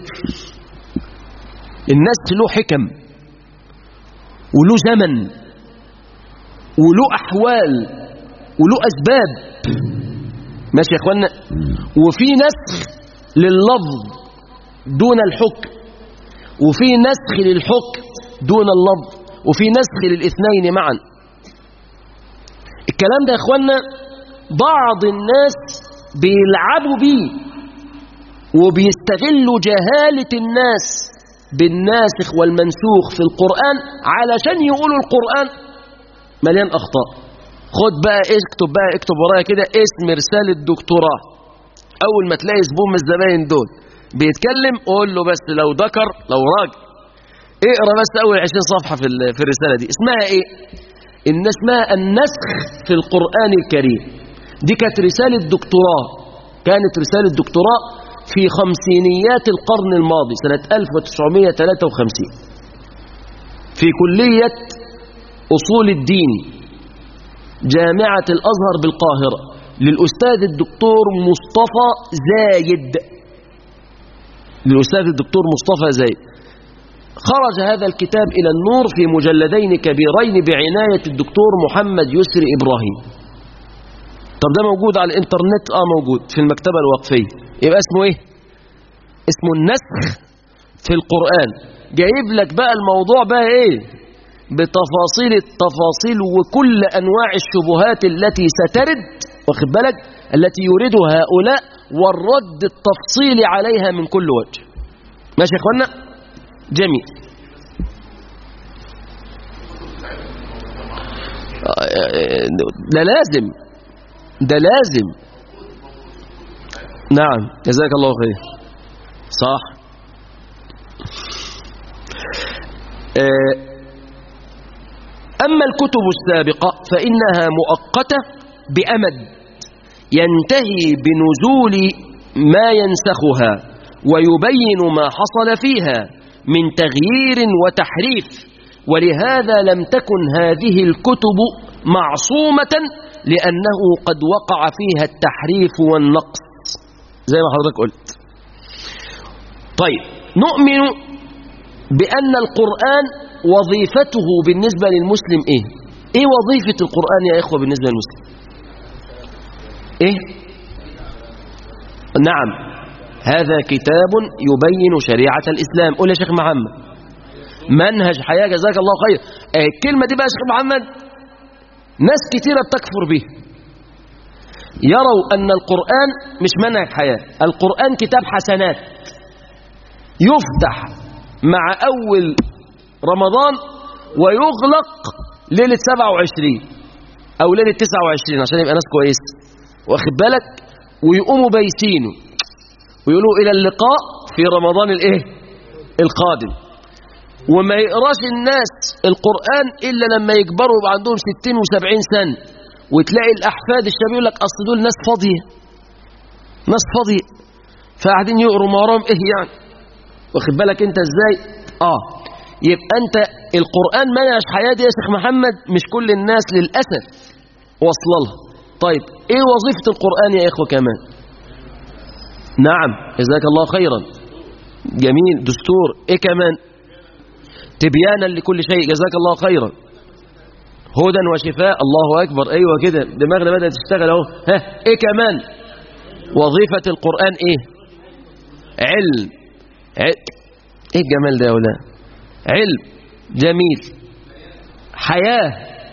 النسخ له حكم وله زمن وله احوال وله اسباب، ماشي يا اخوانا؟ وفي نسخ لللفظ دون الحكم، وفي نسخ للحكم دون اللفظ، وفي نسخ للاثنين معا. الكلام ده يا اخوانا بعض الناس بيلعبوا بيه وبيستغلوا جهالة الناس بالناسخ والمنسوخ في القرآن علشان يقولوا القرآن مليان أخطاء. خد بقى اكتب بقى اكتب ورايا كده اسم رسالة دكتوراه. أول ما تلاقي زبون من الزباين دول بيتكلم قول له بس لو ذكر لو راجل اقرأ بس أول عشرين صفحة في في الرسالة دي. اسمها إيه؟ إن اسمها النسخ في القرآن الكريم. دي كانت رسالة دكتوراه، كانت رسالة دكتوراه في خمسينيات القرن الماضي سنة ألف وتسعمائة وثلاثة وخمسين في كلية أصول الدين جامعة الأزهر بالقاهرة للأستاذ الدكتور مصطفى زايد للأستاذ الدكتور مصطفى زايد. خرج هذا الكتاب إلى النور في مجلدين كبيرين بعناية الدكتور محمد يسري إبراهيم. طب ده موجود على الإنترنت؟ آه موجود في المكتبة الوقفية. يبقى اسمه إيه؟ اسمه النسخ في القرآن. جايب لك بقى الموضوع بقى إيه؟ بتفاصيل التفاصيل وكل أنواع الشبهات التي سترد، واخد بالك، التي يريدها هؤلاء، والرد التفصيلي عليها من كل وجه. ماشي يا إخوانا؟ جميل. ده لازم ده لازم نعم جزاك الله خير. صح. أما الكتب السابقة فإنها مؤقتة بأمد ينتهي بنزول ما ينسخها ويبين ما حصل فيها من تغيير وتحريف، ولهذا لم تكن هذه الكتب معصومة لأنه قد وقع فيها التحريف والنقص زي ما حضرتك قلت. طيب، نؤمن بأن القرآن وظيفته بالنسبة للمسلم إيه؟ إيه وظيفة القرآن يا إخوة بالنسبة للمسلم؟ إيه؟ نعم، هذا كتاب يبين شريعة الإسلام. قول يا شيخ محمد. منهج حياة، جزاك الله خير. الكلمة دي بقى يا شيخ محمد ناس كتيرة بتكفر به، يروا أن القرآن مش منهج حياة، القرآن كتاب حسنات يفتح مع أول رمضان ويغلق ليلة سبعة وعشرين أو ليلة تسعة وعشرين عشان يبقى ناس كويس، واخد بالك، ويقوموا بايسينه ويقولوا إلى اللقاء في رمضان الإيه؟ القادم. وما يقراش الناس القرآن إلا لما يكبروا يبقى عندهم ستين وسبعين سنة، وتلاقي الأحفاد الشباب يقول لك أصل دول ناس فاضية ناس فاضية فقاعدين يقروا ما وراهم إيه يعني، واخد بالك أنت إزاي؟ آه يبقى أنت القرآن منهج حياة دي يا شيخ محمد مش كل الناس للأسف وصل لها. طيب إيه وظيفة القرآن يا إخوة كمان؟ نعم جزاك الله خيرا. جميل. دستور. إيه كمان؟ تبيانا لكل شيء. جزاك الله خيرا. هدى وشفاء. الله أكبر. أيوة كده دماغنا بدأت تشتغل أهو. ها إيه كمان؟ وظيفة القرآن إيه؟ علم. ع... إيه الجمال ده يا أولاد؟ علم. جميل. حياة.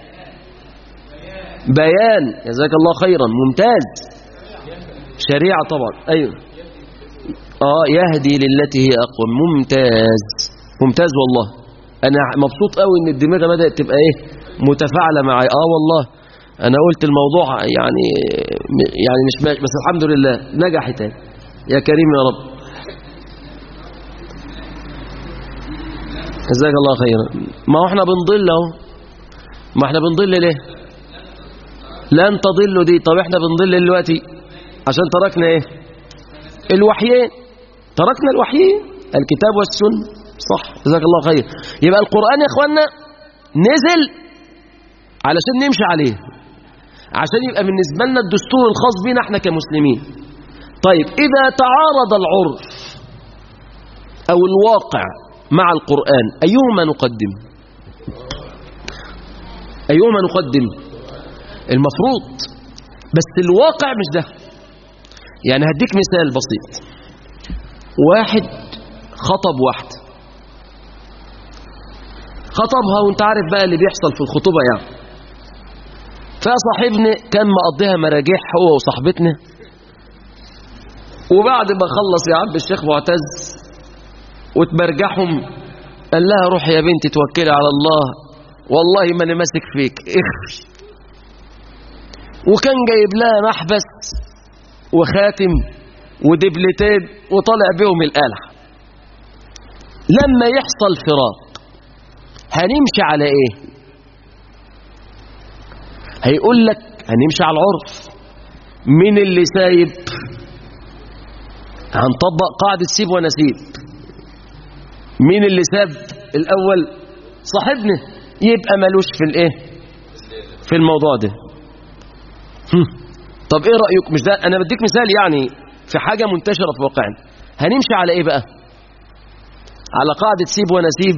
بيان. جزاك الله خيرا. ممتاز. شريعة طبعا. أيوة. آه يهدي للتي هي أقوى. ممتاز ممتاز والله. أنا مبسوط قوي إن الدماغ بدأت تبقى إيه متفاعلة معي. آه والله أنا قلت الموضوع يعني يعني مش ماشي، بس الحمد لله نجحت يا كريم يا رب. جزاك الله خيرا. ما هو احنا بنضل اهو. ما احنا بنضل ليه؟ لن تضلوا دي. طب احنا بنضل دلوقتي عشان تركنا ايه؟ الوحيين. تركنا الوحيين الكتاب والسنة. صح جزاك الله خير. يبقى القرآن يا اخوانا نزل علشان نمشي عليه، عشان يبقى بالنسبة لنا الدستور الخاص بينا احنا كمسلمين. طيب إذا تعارض العرف أو الواقع مع القرآن أيهما نقدم؟ أيهما نقدم؟ المفروض، بس الواقع مش ده. يعني هديك مثال بسيط. واحد خطب واحدة، خطبها وانت عارف بقى اللي بيحصل في الخطوبة يعني، فصاحبنا كان مقضيها مراجيح هو وصاحبتنا، وبعد ما خلص يا عم الشيخ معتز وتبرجحهم. قال لها روح يا بنتي توكلي على الله، والله ما انا ماسك فيك اخفي. وكان جايب لها محبس وخاتم ودبلتين وطلع بهم القلعة. لما يحصل فراق هنمشي على ايه؟ هيقول لك هنمشي على العرف. مين اللي سايب؟ هنطبق قاعدة سيب ونسيب. مين اللي ساب الاول؟ صاحبنا، يبقى ملوش في الايه؟ في الموضوع ده. طب ايه رأيك؟ مش ده انا بديك مثال يعني في حاجة منتشرة في واقعنا. هنمشي على ايه بقى؟ على قاعدة سيب ونسيب،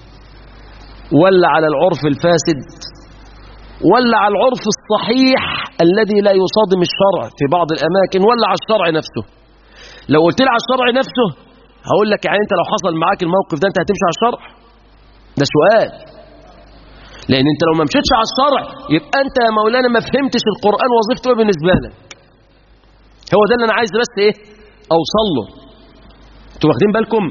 ولا على العرف الفاسد، ولا على العرف الصحيح الذي لا يصادم الشرع في بعض الاماكن، ولا على الشرع نفسه؟ لو قلت لي على الشرع نفسه هقول لك يعني انت لو حصل معاك الموقف ده انت هتمشي على الشرع؟ ده سؤال. لان انت لو ما مشيتش على الشرع يبقى انت يا مولانا ما فهمتش القرآن وظيفته ايه بالنسبة لك. هو ده اللي انا عايز بس ايه اوصل له. انتوا واخدين بالكم؟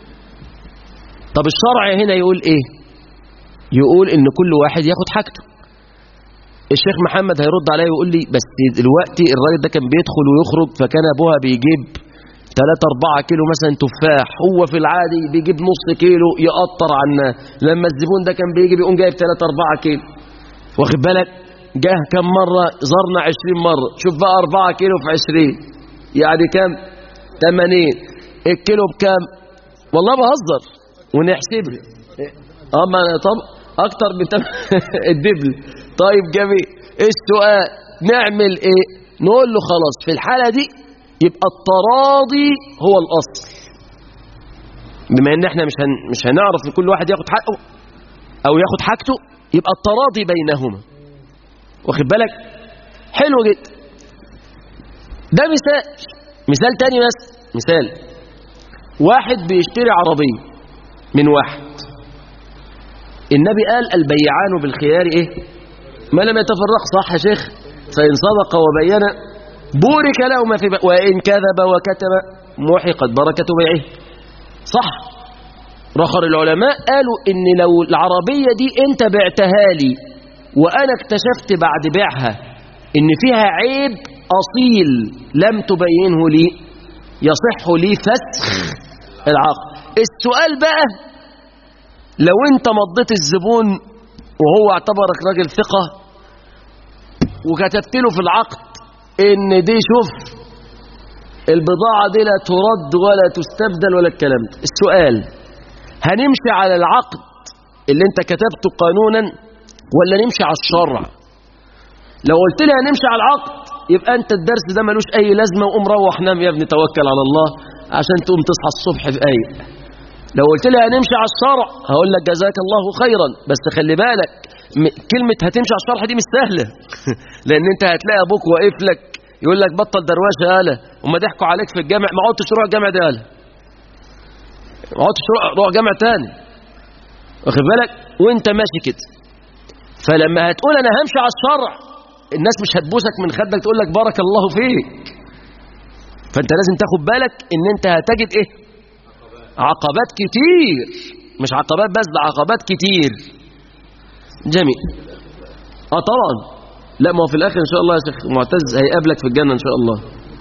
طب الشرع هنا يقول ايه؟ يقول ان كل واحد ياخد حاجته. الشيخ محمد هيرد عليا ويقول لي بس دلوقتي الراجل ده كان بيدخل ويخرج، فكان ابوها بيجيب ثلاثة أربعة كيلو مثلا تفاح، هو في العادي بيجيب نص كيلو يقطر عنه، لما الزبون ده كان بيجي بيقوم جايب ثلاثة أربعة كيلو. واخد بالك؟ جه كم مرة؟ زرنا عشرين مرة. شوف بقى أربعة كيلو في عشرين يعني كام؟ ثمانين. الكيلو بكام؟ والله بهزر ونحسب له. اه ما طب اكتر من الدبل. طيب جميل. السؤال نعمل ايه؟ نقول له خلاص في الحالة دي يبقى التراضي هو الاصل. بما ان احنا مش هن مش هنعرف ان كل واحد ياخد حقه او ياخد حاجته، يبقى التراضي بينهما. واخد بالك؟ حلو جدا. ده مثال. مثال تاني بس. مثال واحد بيشتري عربية من واحد. النبي قال البيعان بالخيار ايه؟ ما لم يتفرق. صح يا شيخ؟ فإن صدق وبين بورك له ما في بقى، وإن كذب وكتب محقت بركة بيعه. صح؟ رخر العلماء قالوا إن لو العربية دي أنت بعتها لي وأنا اكتشفت بعد بيعها إن فيها عيب أصيل لم تبينه لي، يصح لي فسخ العقد. السؤال بقى لو أنت مضيت الزبون وهو اعتبرك راجل ثقة وكتبت له في العقد ان دي شوف البضاعة دي لا ترد ولا تستبدل ولا الكلام ده، السؤال هنمشي على العقد اللي انت كتبته قانونا ولا نمشي على الشرع؟ لو قلت لي هنمشي على العقد يبقى انت الدرس ده ملوش اي لازمة وقوم روح نام يا ابني توكل على الله عشان تقوم تصحى الصبح في ايه. لو قلت لي هنمشي على الشرع هقول لك جزاك الله خيرا، بس خلي بالك كلمة هتمشي على الشرع دي مش سهلة. لان انت هتلاقي ابوك واقف لك يقول لك بطل دروشه يالا، وما ضحكوا عليك في الجامع ما عدتش تروح الجامع ده يالا، ما عدتش تروح روح جامع تاني. واخد بالك؟ وانت ماشي كده. فلما هتقول انا همشي على الشرع الناس مش هتبوسك من خدك تقول لك بارك الله فيك. فانت لازم تاخد بالك ان انت هتجد ايه؟ عقبات كتير، مش عقبات بس، ده عقبات كتير. جميل. اه طبعا. لا ما هو في الاخر ان شاء الله يا شيخ معتز هيقابلك في الجنة ان شاء الله.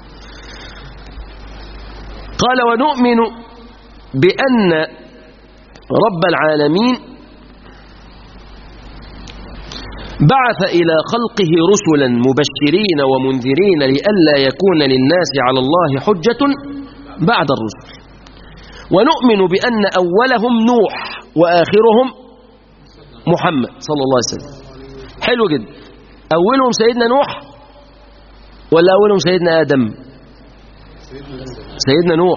قال ونؤمن بأن رب العالمين بعث إلى خلقه رسلا مبشرين ومنذرين لئلا يكون للناس على الله حجة بعد الرسل. ونؤمن بأن أولهم نوح وآخرهم محمد صلى الله عليه وسلم. حلو جدا. أولهم سيدنا نوح ولا أولهم سيدنا آدم؟ سيدنا نوح.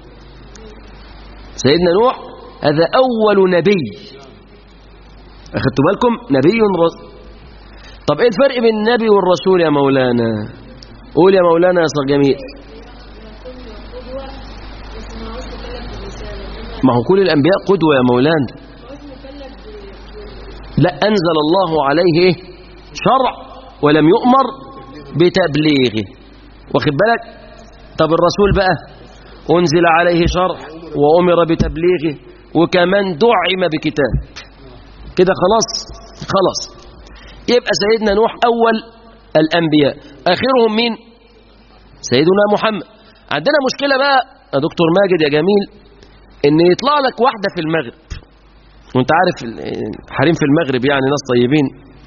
سيدنا نوح هذا أول نبي. أخذتوا بالكم؟ نبي رسول. طب إيه الفرق بين النبي والرسول يا مولانا؟ قول يا مولانا يا صار جميل. ما هو كل الأنبياء قدوة يا مولانا. لا أنزل الله عليه شرع ولم يؤمر بتبليغه. واخد بالك؟ طب الرسول بقى أنزل عليه شرح وأمر بتبليغه وكمان دعم بكتاب كده. خلاص خلاص يبقى سيدنا نوح أول الأنبياء، آخرهم مين؟ سيدنا محمد. عندنا مشكلة بقى يا دكتور ماجد يا جميل، إن يطلع لك واحدة في المغرب، وانت عارف حريم في المغرب يعني ناس طيبين،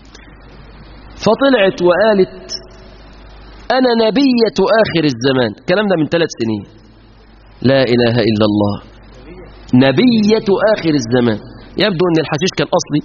فطلعت وقالت أنا نبية آخر الزمان. الكلام ده من ثلاث سنين. لا إله إلا الله، نبية آخر الزمان. يبدو أن الحشيش كان أصلي،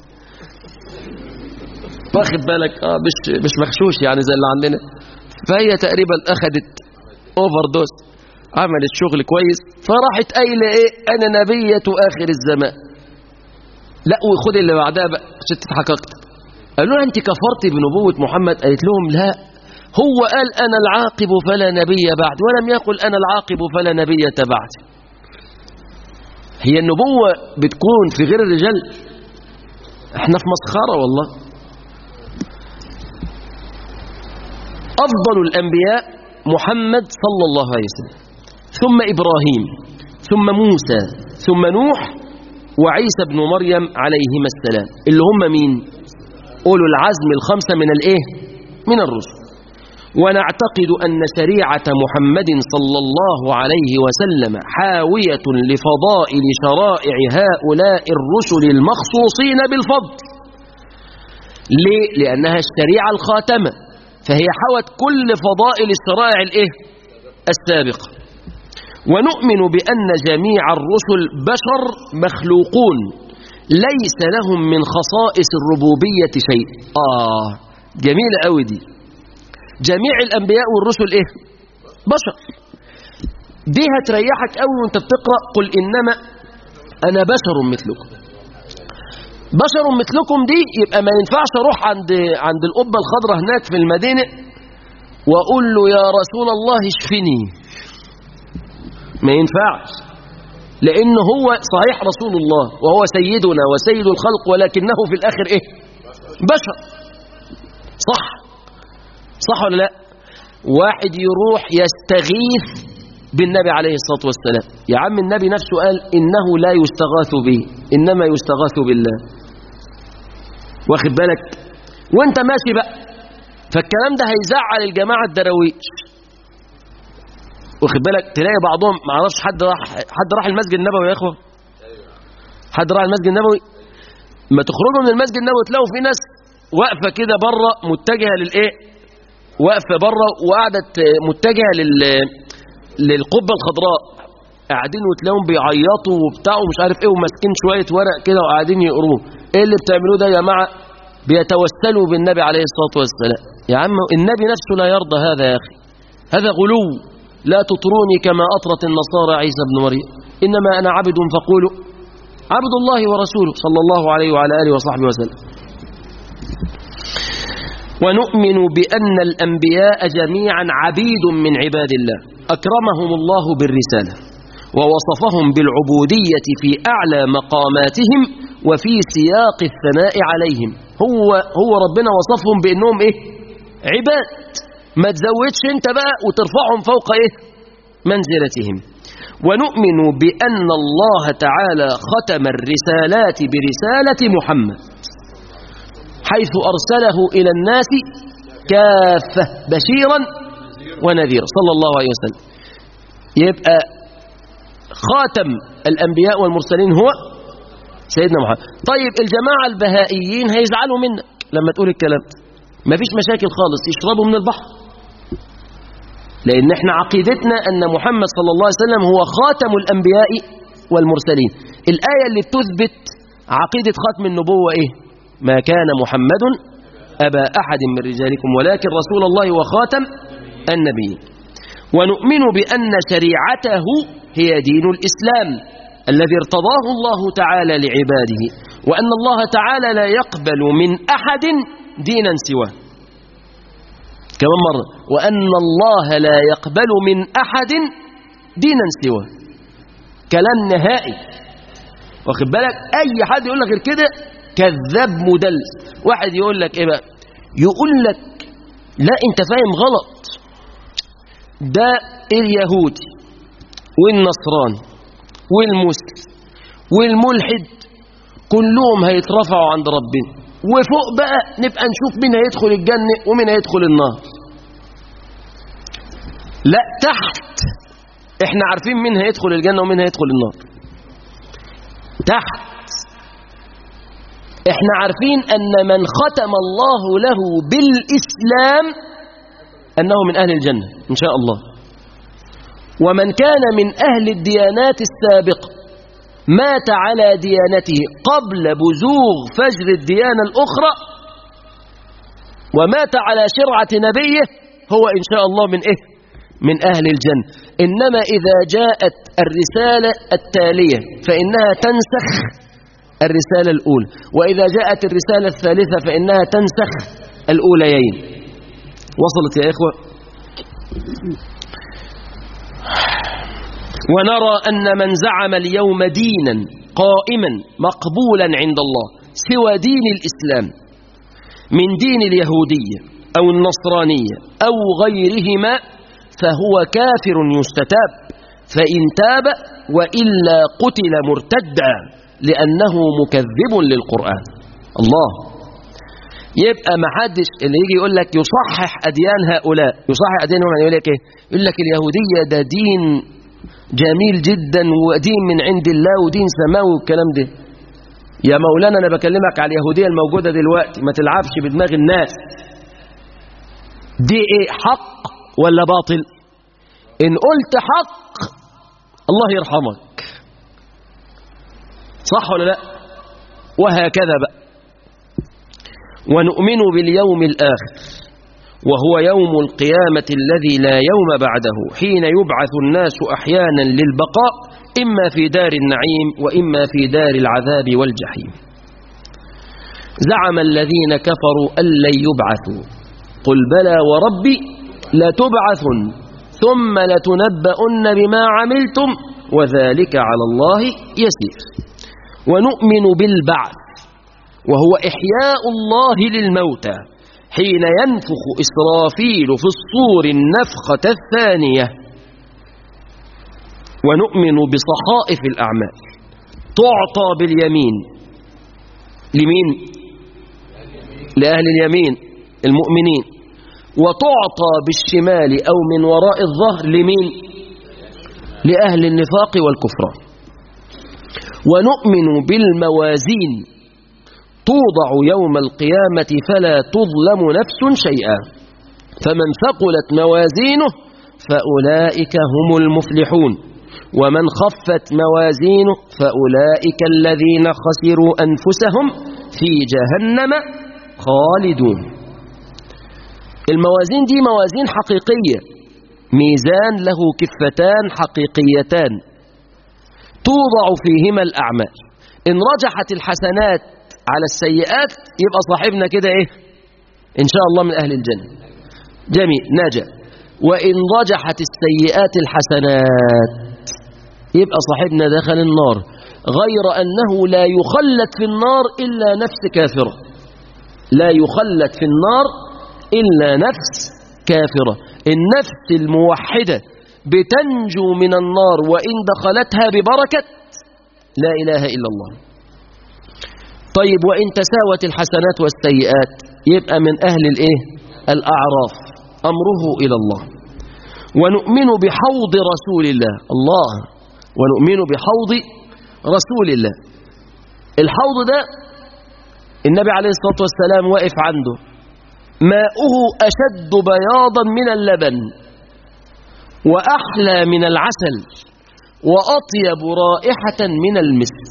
واخد بالك؟ آه مش مش مغشوش يعني زي اللي عندنا. فهي تقريبا أخدت أوفر دوز، عملت شغل كويس، فراحت قايلة إيه؟ أنا نبية آخر الزمان. لا وخد اللي بعدها بقى عشان تضحك أكتر. قالوا لها أنت كفرتي بنبوة محمد؟ قالت لهم لا، هو قال أنا العاقب فلا نبي بعد، ولم يقل أنا العاقب فلا نبية بعد. هي النبوة بتكون في غير الرجال؟ احنا في مسخرة والله. أفضل الأنبياء محمد صلى الله عليه وسلم، ثم إبراهيم، ثم موسى، ثم نوح، وعيسى بن مريم عليهما السلام، اللي هم مين؟ أولو العزم الخمسة من الإيه؟ من الرسل. ونعتقد أن شريعة محمد صلى الله عليه وسلم حاوية لفضائل شرائع هؤلاء الرسل المخصوصين بالفضل. ليه؟ لأنها الشريعة الخاتمة، فهي حوت كل فضائل الشرائع الإيه؟ السابقة. ونؤمن بأن جميع الرسل بشر مخلوقون ليس لهم من خصائص الربوبية شيء. آه جميلة قوي دي. جميع الأنبياء والرسل إيه؟ بشر. دي هتريحك قوي وانت بتقرأ قل إنما أنا بشر مثلكم. بشر مثلكم دي يبقى ما ينفعش أروح عند عند القبة الخضراء هناك في المدينة وأقول له يا رسول الله اشفني. ما ينفعش، لأن هو صحيح رسول الله وهو سيدنا وسيد الخلق، ولكنه في الآخر إيه؟ بشر. صح صح ولا لا؟ واحد يروح يستغيث بالنبي عليه الصلاة والسلام، يا عم النبي نفسه قال إنه لا يستغاث به إنما يستغاث بالله. واخد بالك؟ وانت ماشي بقى، فالكلام ده هيزعل الجماعة الدراويش. واخد بالك؟ تلاقي بعضهم ما عرفش حد راح حد راح المسجد النبوي يا اخوه. حد راح المسجد النبوي؟ ما تخرجوا من المسجد النبوي تلاقوا في ناس واقفه كده بره متجهه للايه؟ واقفه بره وقعدت متجهه لل للقبه الخضراء، قاعدين وتلاقيهم بيعيطوا وبتاع ومش عارف ايه، وماسكين شويه ورق كده وقاعدين يقروه. ايه اللي بتعملوه ده يا جماعه؟ بيتوسلوا بالنبي عليه الصلاه والسلام. يا عم النبي نفسه لا يرضى هذا يا اخي، هذا غلو. لا تطروني كما أطرت النصارى عيسى بن مريم، إنما أنا عبد فقولوا عبد الله ورسوله صلى الله عليه وعلى آله وصحبه وسلم. ونؤمن بأن الأنبياء جميعا عبيد من عباد الله أكرمهم الله بالرسالة ووصفهم بالعبودية في أعلى مقاماتهم وفي سياق الثناء عليهم. هو هو ربنا وصفهم بأنهم إيه؟ عباد. ما تزودش انت بقى وترفعهم فوق ايه؟ منزلتهم. ونؤمن بأن الله تعالى ختم الرسالات برسالة محمد حيث أرسله إلى الناس كافة بشيرا ونذيرا صلى الله عليه وسلم. يبقى خاتم الأنبياء والمرسلين هو سيدنا محمد. طيب الجماعة البهائيين هيزعلوا منك لما تقول الكلام ده. مفيش مشاكل خالص، يشربوا من البحر، لأن احنا عقيدتنا أن محمد صلى الله عليه وسلم هو خاتم الأنبياء والمرسلين. الآية اللي بتثبت عقيدة ختم النبوة إيه؟ ما كان محمد أبا أحد من رجالكم ولكن رسول الله وخاتم النبيين. ونؤمن بأن شريعته هي دين الإسلام الذي ارتضاه الله تعالى لعباده، وأن الله تعالى لا يقبل من أحد دينا سواه. كمان مرة، وأن الله لا يقبل من أحد دينا سواه. كلام نهائي. واخد بالك؟ أي حد يقول لك غير كده كذاب مدلس. واحد يقول لك إيه بقى؟ يقول لك لا أنت فاهم غلط، ده اليهودي والنصراني والمسلم والملحد كلهم هيترفعوا عند ربنا، وفوق بقى نبقى نشوف مين هيدخل الجنة ومين هيدخل النار. لا، تحت احنا عارفين مين هيدخل الجنة ومين هيدخل النار. تحت احنا عارفين ان من ختم الله له بالإسلام انه من اهل الجنة ان شاء الله، ومن كان من اهل الديانات السابقة مات على ديانته قبل بزوغ فجر الديانة الأخرى ومات على شرعة نبيه هو إن شاء الله من إيه؟ من أهل الجنة. إنما إذا جاءت الرسالة التالية فإنها تنسخ الرسالة الأولى، وإذا جاءت الرسالة الثالثة فإنها تنسخ الأوليين. وصلت يا إخوة؟ ونرى أن من زعم اليوم دينا قائما مقبولا عند الله سوى دين الإسلام من دين اليهودية أو النصرانية أو غيرهما فهو كافر يستتاب، فإن تاب وإلا قتل مرتدا لأنه مكذب للقرآن. الله. يبقى ما حدش اللي يجي يقول لك يصحح أديان هؤلاء، يصحح أديانهم، يقول لك إيه؟ يقول لك اليهودية ده دين جميل جدا ودين من عند الله ودين سماوي والكلام ده. يا مولانا أنا بكلمك على اليهودية الموجودة دلوقتي، ما تلعبش بدماغ الناس. دي إيه، حق ولا باطل؟ إن قلت حق الله يرحمك، صح ولا لا؟ وهكذا بقى. ونؤمن باليوم الآخر وهو يوم القيامة الذي لا يوم بعده، حين يبعث الناس أحيانا للبقاء إما في دار النعيم وإما في دار العذاب والجحيم. زعم الذين كفروا أن لن يبعثوا، قل بلى وربي لتبعثن ثم لتنبؤن بما عملتم وذلك على الله يسير. ونؤمن بالبعث وهو إحياء الله للموتى حين ينفخ إسرافيل في الصور النفخة الثانية. ونؤمن بصحائف الأعمال تعطى باليمين لمين؟ لأهل اليمين المؤمنين، وتعطى بالشمال أو من وراء الظهر لمين؟ لأهل النفاق والكفران. ونؤمن بالموازين توضع يوم القيامة فلا تظلم نفس شيئا، فمن ثقلت موازينه فأولئك هم المفلحون، ومن خفت موازينه فأولئك الذين خسروا أنفسهم في جهنم خالدون. الموازين دي موازين حقيقية، ميزان له كفتان حقيقيتان توضع فيهما الأعمال. إن رجحت الحسنات على السيئات يبقى صاحبنا كده إيه؟ إن شاء الله من أهل الجنة، جميل، نجا. وإن رجحت السيئات الحسنات يبقى صاحبنا دخل النار، غير أنه لا يخلد في النار إلا نفس كافرة، لا يخلد في النار إلا نفس كافرة. النفس الموحدة بتنجو من النار وإن دخلتها ببركة لا إله إلا الله. طيب وإن تساوت الحسنات والسيئات يبقى من أهل الإيه؟ الأعراف، أمره إلى الله. ونؤمن بحوض رسول الله، الله، ونؤمن بحوض رسول الله. الحوض ده النبي عليه الصلاة والسلام واقف عنده، ماؤه أشد بياضا من اللبن وأحلى من العسل وأطيب رائحة من المسك.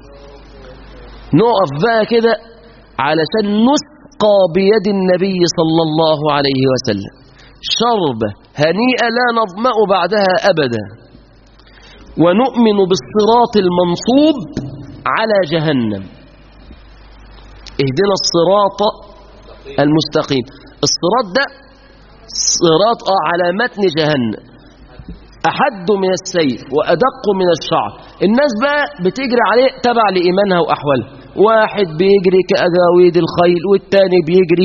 نقف بقى كده علشان نسقى بيد النبي صلى الله عليه وسلم شربة هنيئة لا نظمأ بعدها أبدا. ونؤمن بالصراط المنصوب على جهنم. اهدنا الصراط المستقيم. الصراط ده صراط على متن جهنم، أحد من السيف وأدق من الشعر. الناس بقى بتجري عليه تبع لإيمانها وأحوالها، واحد بيجري كأجاويد الخيل، والتاني بيجري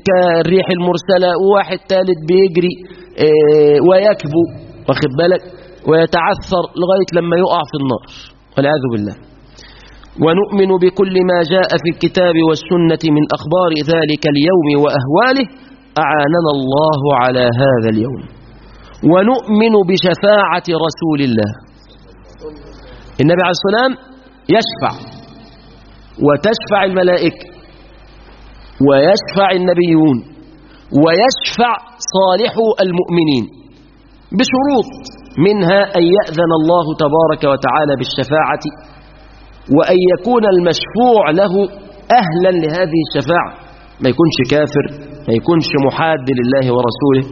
كالريح المرسلة، وواحد ثالث بيجري ويكبو، واخد بالك. ويتعثر لغاية لما يقع في النار والعياذ بالله. ونؤمن بكل ما جاء في الكتاب والسنة من أخبار ذلك اليوم وأهواله أعاننا الله على هذا اليوم. ونؤمن بشفاعة رسول الله. النبي عليه الصلاة والسلام يشفع وتشفع الملائكة ويشفع النبيون ويشفع صالح المؤمنين بشروط، منها أن يأذن الله تبارك وتعالى بالشفاعة، وأن يكون المشفوع له أهلا لهذه الشفاعة، ما يكونش كافر، ما يكونش محاد لله ورسوله.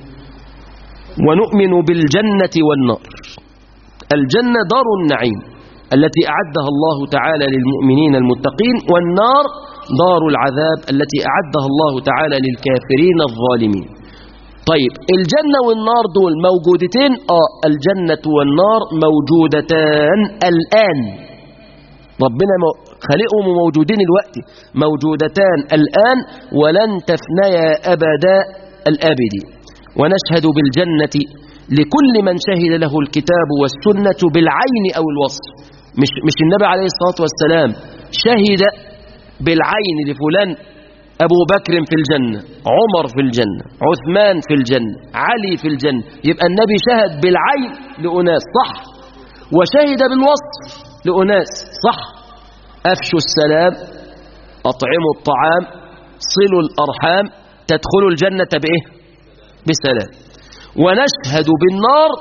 ونؤمن بالجنة والنار. الجنة دار النعيم التي أعدها الله تعالى للمؤمنين المتقين، والنار دار العذاب التي أعدها الله تعالى للكافرين الظالمين. طيب الجنة والنار دول موجودتين؟ آه الجنة والنار موجودتان الآن، ربنا خلقهم موجودين الوقت، موجودتان الآن ولن تفنيا أبدا الآبدين. ونشهد بالجنة لكل من شهد له الكتاب والسنة بالعين أو الوصف. مش, مش النبي عليه الصلاة والسلام شهد بالعين لفلان أبو بكر في الجنة، عمر في الجنة، عثمان في الجنة، علي في الجنة، يبقى النبي شهد بالعين لأناس صح، وشهد بالوصف لأناس صح. أفشوا السلام، أطعموا الطعام، صلوا الأرحام، تدخلوا الجنة بإيه؟ بسلام. ونشهد بالنار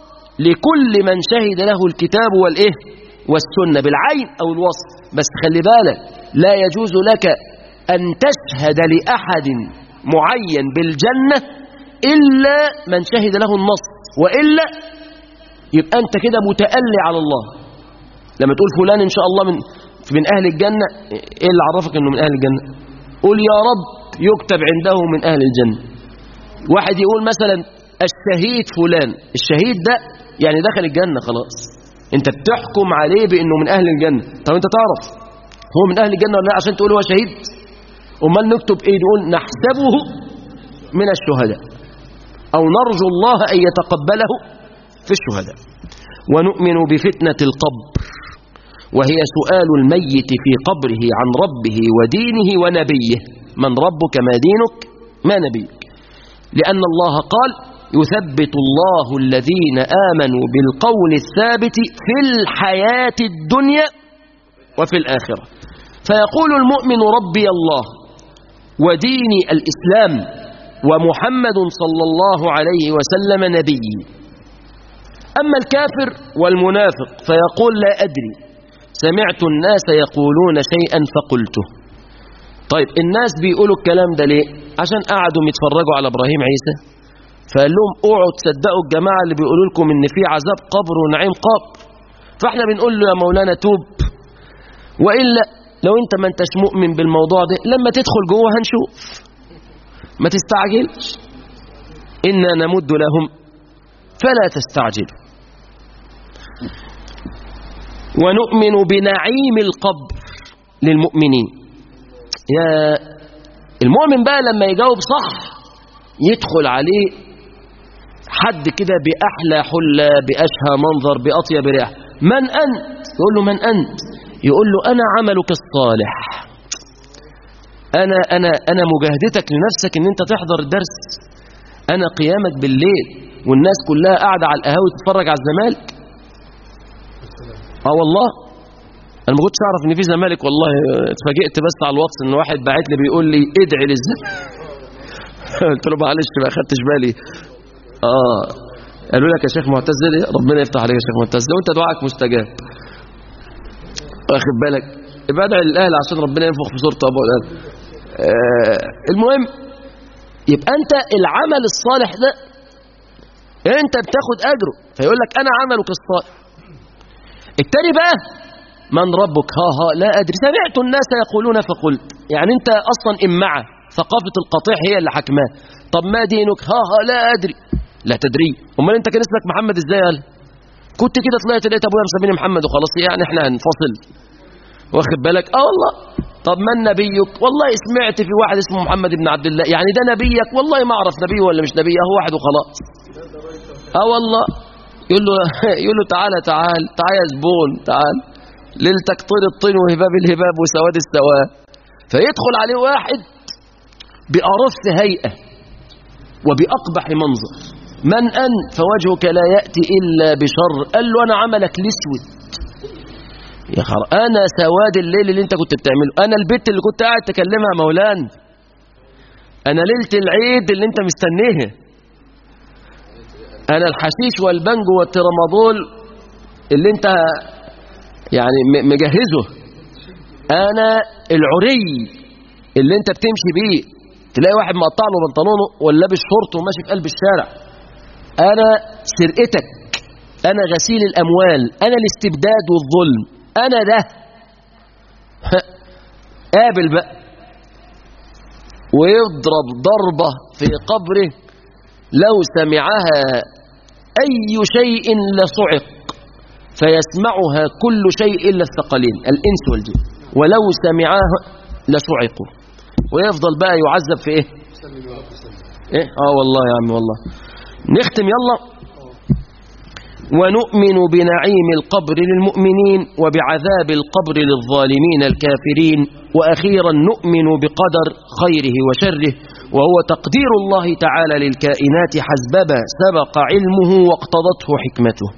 لكل من شهد له الكتاب والإيه؟ والسنة بالعين أو الوصف. بس خلي بالك، لا يجوز لك أن تشهد لأحد معين بالجنة إلا من شهد له النص، وإلا يبقى أنت كده متألي على الله. لما تقول فلان إن شاء الله من من أهل الجنة، إيه اللي عرفك أنه من أهل الجنة؟ قول يا رب يكتب عنده من أهل الجنة. واحد يقول مثلا الشهيد فلان، الشهيد ده يعني دخل الجنة خلاص، أنت بتحكم عليه بأنه من أهل الجنة. طب أنت تعرف هو من أهل الجنة ولا لا عشان تقول هو شهيد؟ أمال نكتب إيه؟ نقول نحسبه من الشهداء أو نرجو الله أن يتقبله في الشهداء. ونؤمن بفتنة القبر، وهي سؤال الميت في قبره عن ربه ودينه ونبيه. من ربك ما دينك ما نبيك، لأن الله قال يثبت الله الذين آمنوا بالقول الثابت في الحياة الدنيا وفي الآخرة. فيقول المؤمن ربي الله وديني الإسلام ومحمد صلى الله عليه وسلم نبيي. أما الكافر والمنافق فيقول لا أدري، سمعت الناس يقولون شيئا فقلته. طيب الناس بيقولوا الكلام ده ليه؟ عشان قعدوا يتفرجوا على إبراهيم عيسى فقال لهم اوعوا تصدقوا الجماعة اللي بيقولوا لكم ان في عذاب قبر ونعيم قبر. فاحنا بنقول له يا مولانا توب، وإلا لو انت ما انتش مؤمن بالموضوع ده لما تدخل جوه هنشوف، ما تستعجلش، إنا نمد لهم فلا تستعجل. ونؤمن بنعيم القبر للمؤمنين. يا المؤمن بقى لما يجاوب صح يدخل عليه حد كده بأحلى حلة بأشهى منظر بأطيب ريح، من أنت؟ يقول له من أنت؟ يقول له أنا عملك الصالح، أنا أنا أنا مجاهدتك لنفسك إن أنت تحضر الدرس، أنا قيامك بالليل والناس كلها قاعدة على القهاوي تتفرج على الزمالك. اه والله انا ما كنتش اعرف ان في زمالك، والله اتفاجئت بس على الواتس ان واحد باعت لي بيقول لي ادعي للزمالك. قلت له معلش ما خدتش بالي. اه قالوا لك يا شيخ معتز ليه؟ ربنا يفتح عليك يا شيخ معتز وانت دعائك مستجاب، واخد بالك؟ يبقى ادعي للاهل عشان ربنا ينفخ في صورته ابو الأهل. آه المهم يبقى انت العمل الصالح ده انت بتاخد اجره، فيقول لك انا عملك الصالح. التاني بقى من ربك؟ ها ها لا ادري، سمعت الناس يقولون فقلت. يعني انت اصلا امعه ثقافه القطيع هي اللي حكماه. طب ما دينك؟ ها ها لا ادري، لا تدري. امال انت كان اسمك محمد ازاي؟ قال كنت كده طلعت لقيت ابويا مسميني محمد وخلاص، يعني احنا هنفصل، واخد بالك؟ اه والله. طب من نبيك؟ والله سمعت في واحد اسمه محمد بن عبد الله، يعني ده نبيك؟ والله ما اعرف نبي ولا مش نبي، هو واحد وخلاص. اه والله. يقول له يقول له تعالى تعال تعال يا زبون تعال، ليلتك طين الطين وهباب الهباب وسواد السواد. فيدخل عليه واحد بأرص هيئة وبأقبح منظر، من أنت؟ فوجهك لا يأتي إلا بشر. قال له أنا عملك الاسود يا خر، أنا سواد الليل اللي أنت كنت بتعمله، أنا البت اللي كنت قاعد تكلمها مولانا، أنا ليلة العيد اللي أنت مستنيها، أنا الحشيش والبنجو والترامادول اللي أنت يعني مجهزه، أنا العري اللي أنت بتمشي بيه، تلاقي واحد مقطع له بنطلونه ولا لابس شورت وماشي في قلب الشارع، أنا سرقتك، أنا غسيل الأموال، أنا الاستبداد والظلم، أنا ده. قابل بقى ويضرب ضربة في قبره لو سمعها أي شيء لصعق، فيسمعها كل شيء إلا الثقلين الإنس والجن، ولو سمعها لصعقوا. ويفضل بقى يعذب في إيه؟ إيه؟ آه والله يا عم والله. نختم يلا. ونؤمن بنعيم القبر للمؤمنين وبعذاب القبر للظالمين الكافرين. وأخيرا نؤمن بقدر خيره وشره، وهو تقدير الله تعالى للكائنات حسبما سبق علمه واقتضته حكمته.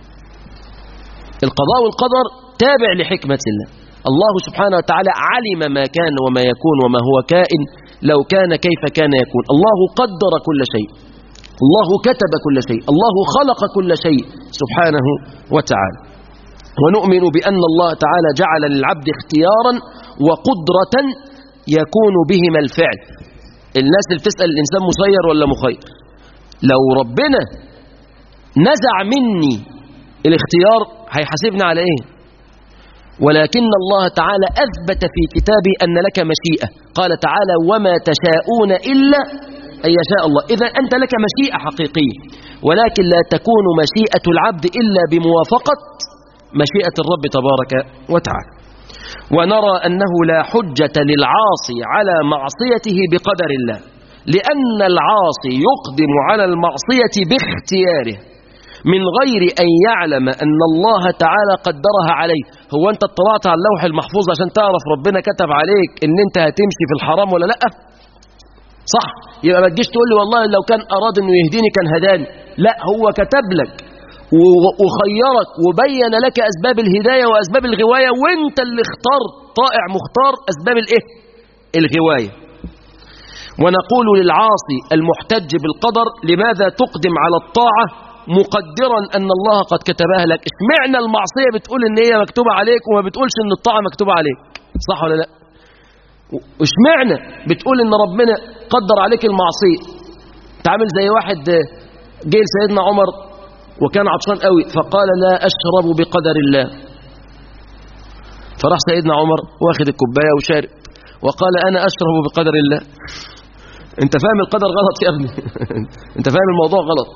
القضاء والقدر تابع لحكمة الله. الله سبحانه وتعالى علم ما كان وما يكون وما هو كائن، لو كان كيف كان يكون. الله قدر كل شيء، الله كتب كل شيء، الله خلق كل شيء سبحانه وتعالى. ونؤمن بأن الله تعالى جعل للعبد اختيارا وقدرة يكون بهما الفعل. الناس اللي بتسأل الإنسان مسير ولا مخير، لو ربنا نزع مني الاختيار هيحاسبنا على ايه؟ ولكن الله تعالى أثبت في كتابه أن لك مشيئة، قال تعالى وما تشاءون إلا أن يشاء الله. إذا أنت لك مشيئة حقيقية، ولكن لا تكون مشيئة العبد إلا بموافقة مشيئة الرب تبارك وتعالى. ونرى أنه لا حجة للعاصي على معصيته بقدر الله، لأن العاصي يقدم على المعصية باختياره من غير أن يعلم أن الله تعالى قدرها عليه. هو أنت اطلعت على اللوح المحفوظ عشان تعرف ربنا كتب عليك أن أنت هتمشي في الحرام ولا لأ؟ صح؟ يبقى ما تجيش تقول لي والله لو كان أراد أنه يهديني كان هداني. لا، هو كتب لك وخيرك وبين لك أسباب الهداية وأسباب الغواية، وانت اللي اخترت، طائع مختار أسباب الايه؟ الغواية. ونقول للعاصي المحتج بالقدر لماذا تقدم على الطاعة مقدرا أن الله قد كتبها لك؟ اشمعنى المعصية بتقول ان هي مكتوبة عليك وما بتقولش ان الطاعة مكتوبة عليك؟ صح ولا لا؟ اشمعنى بتقول ان ربنا قدر عليك المعصية؟ تعمل زي واحد جه سيدنا عمر وكان عطشان قوي فقال لا أشرب بقدر الله، فراح سيدنا عمر واخد الكوباية وشارب وقال أنا أشرب بقدر الله. انت فاهم القدر غلط يا ابني. انت فاهم الموضوع غلط.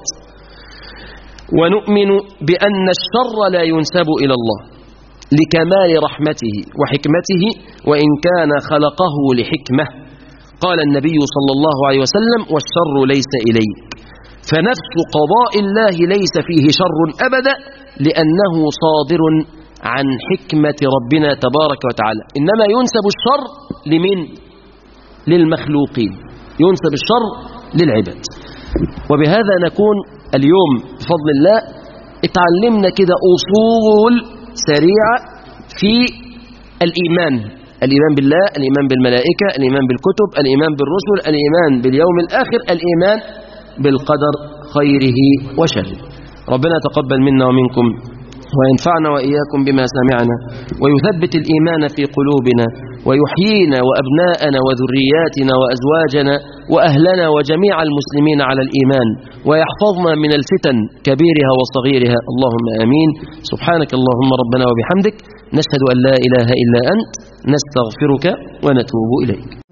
ونؤمن بأن الشر لا ينسب إلى الله لكمال رحمته وحكمته، وإن كان خلقه لحكمة. قال النبي صلى الله عليه وسلم والشر ليس إليك، فنفس قضاء الله ليس فيه شر أبدا، لأنه صادر عن حكمة ربنا تبارك وتعالى. إنما ينسب الشر لمن؟ للمخلوقين، ينسب الشر للعباد. وبهذا نكون اليوم بفضل الله اتعلمنا كده أصول سريعة في الإيمان، الإيمان بالله، الإيمان بالملائكة، الإيمان بالكتب، الإيمان بالرسل، الإيمان باليوم الآخر، الإيمان بالقدر خيره وشره. ربنا تقبل منا ومنكم وينفعنا وإياكم بما سمعنا، ويثبت الإيمان في قلوبنا، ويحيينا وأبناءنا وذرياتنا وأزواجنا وأهلنا وجميع المسلمين على الإيمان، ويحفظنا من الفتن كبيرها وصغيرها. اللهم آمين. سبحانك اللهم ربنا وبحمدك، نشهد أن لا إله إلا أنت، نستغفرك ونتوب إليك.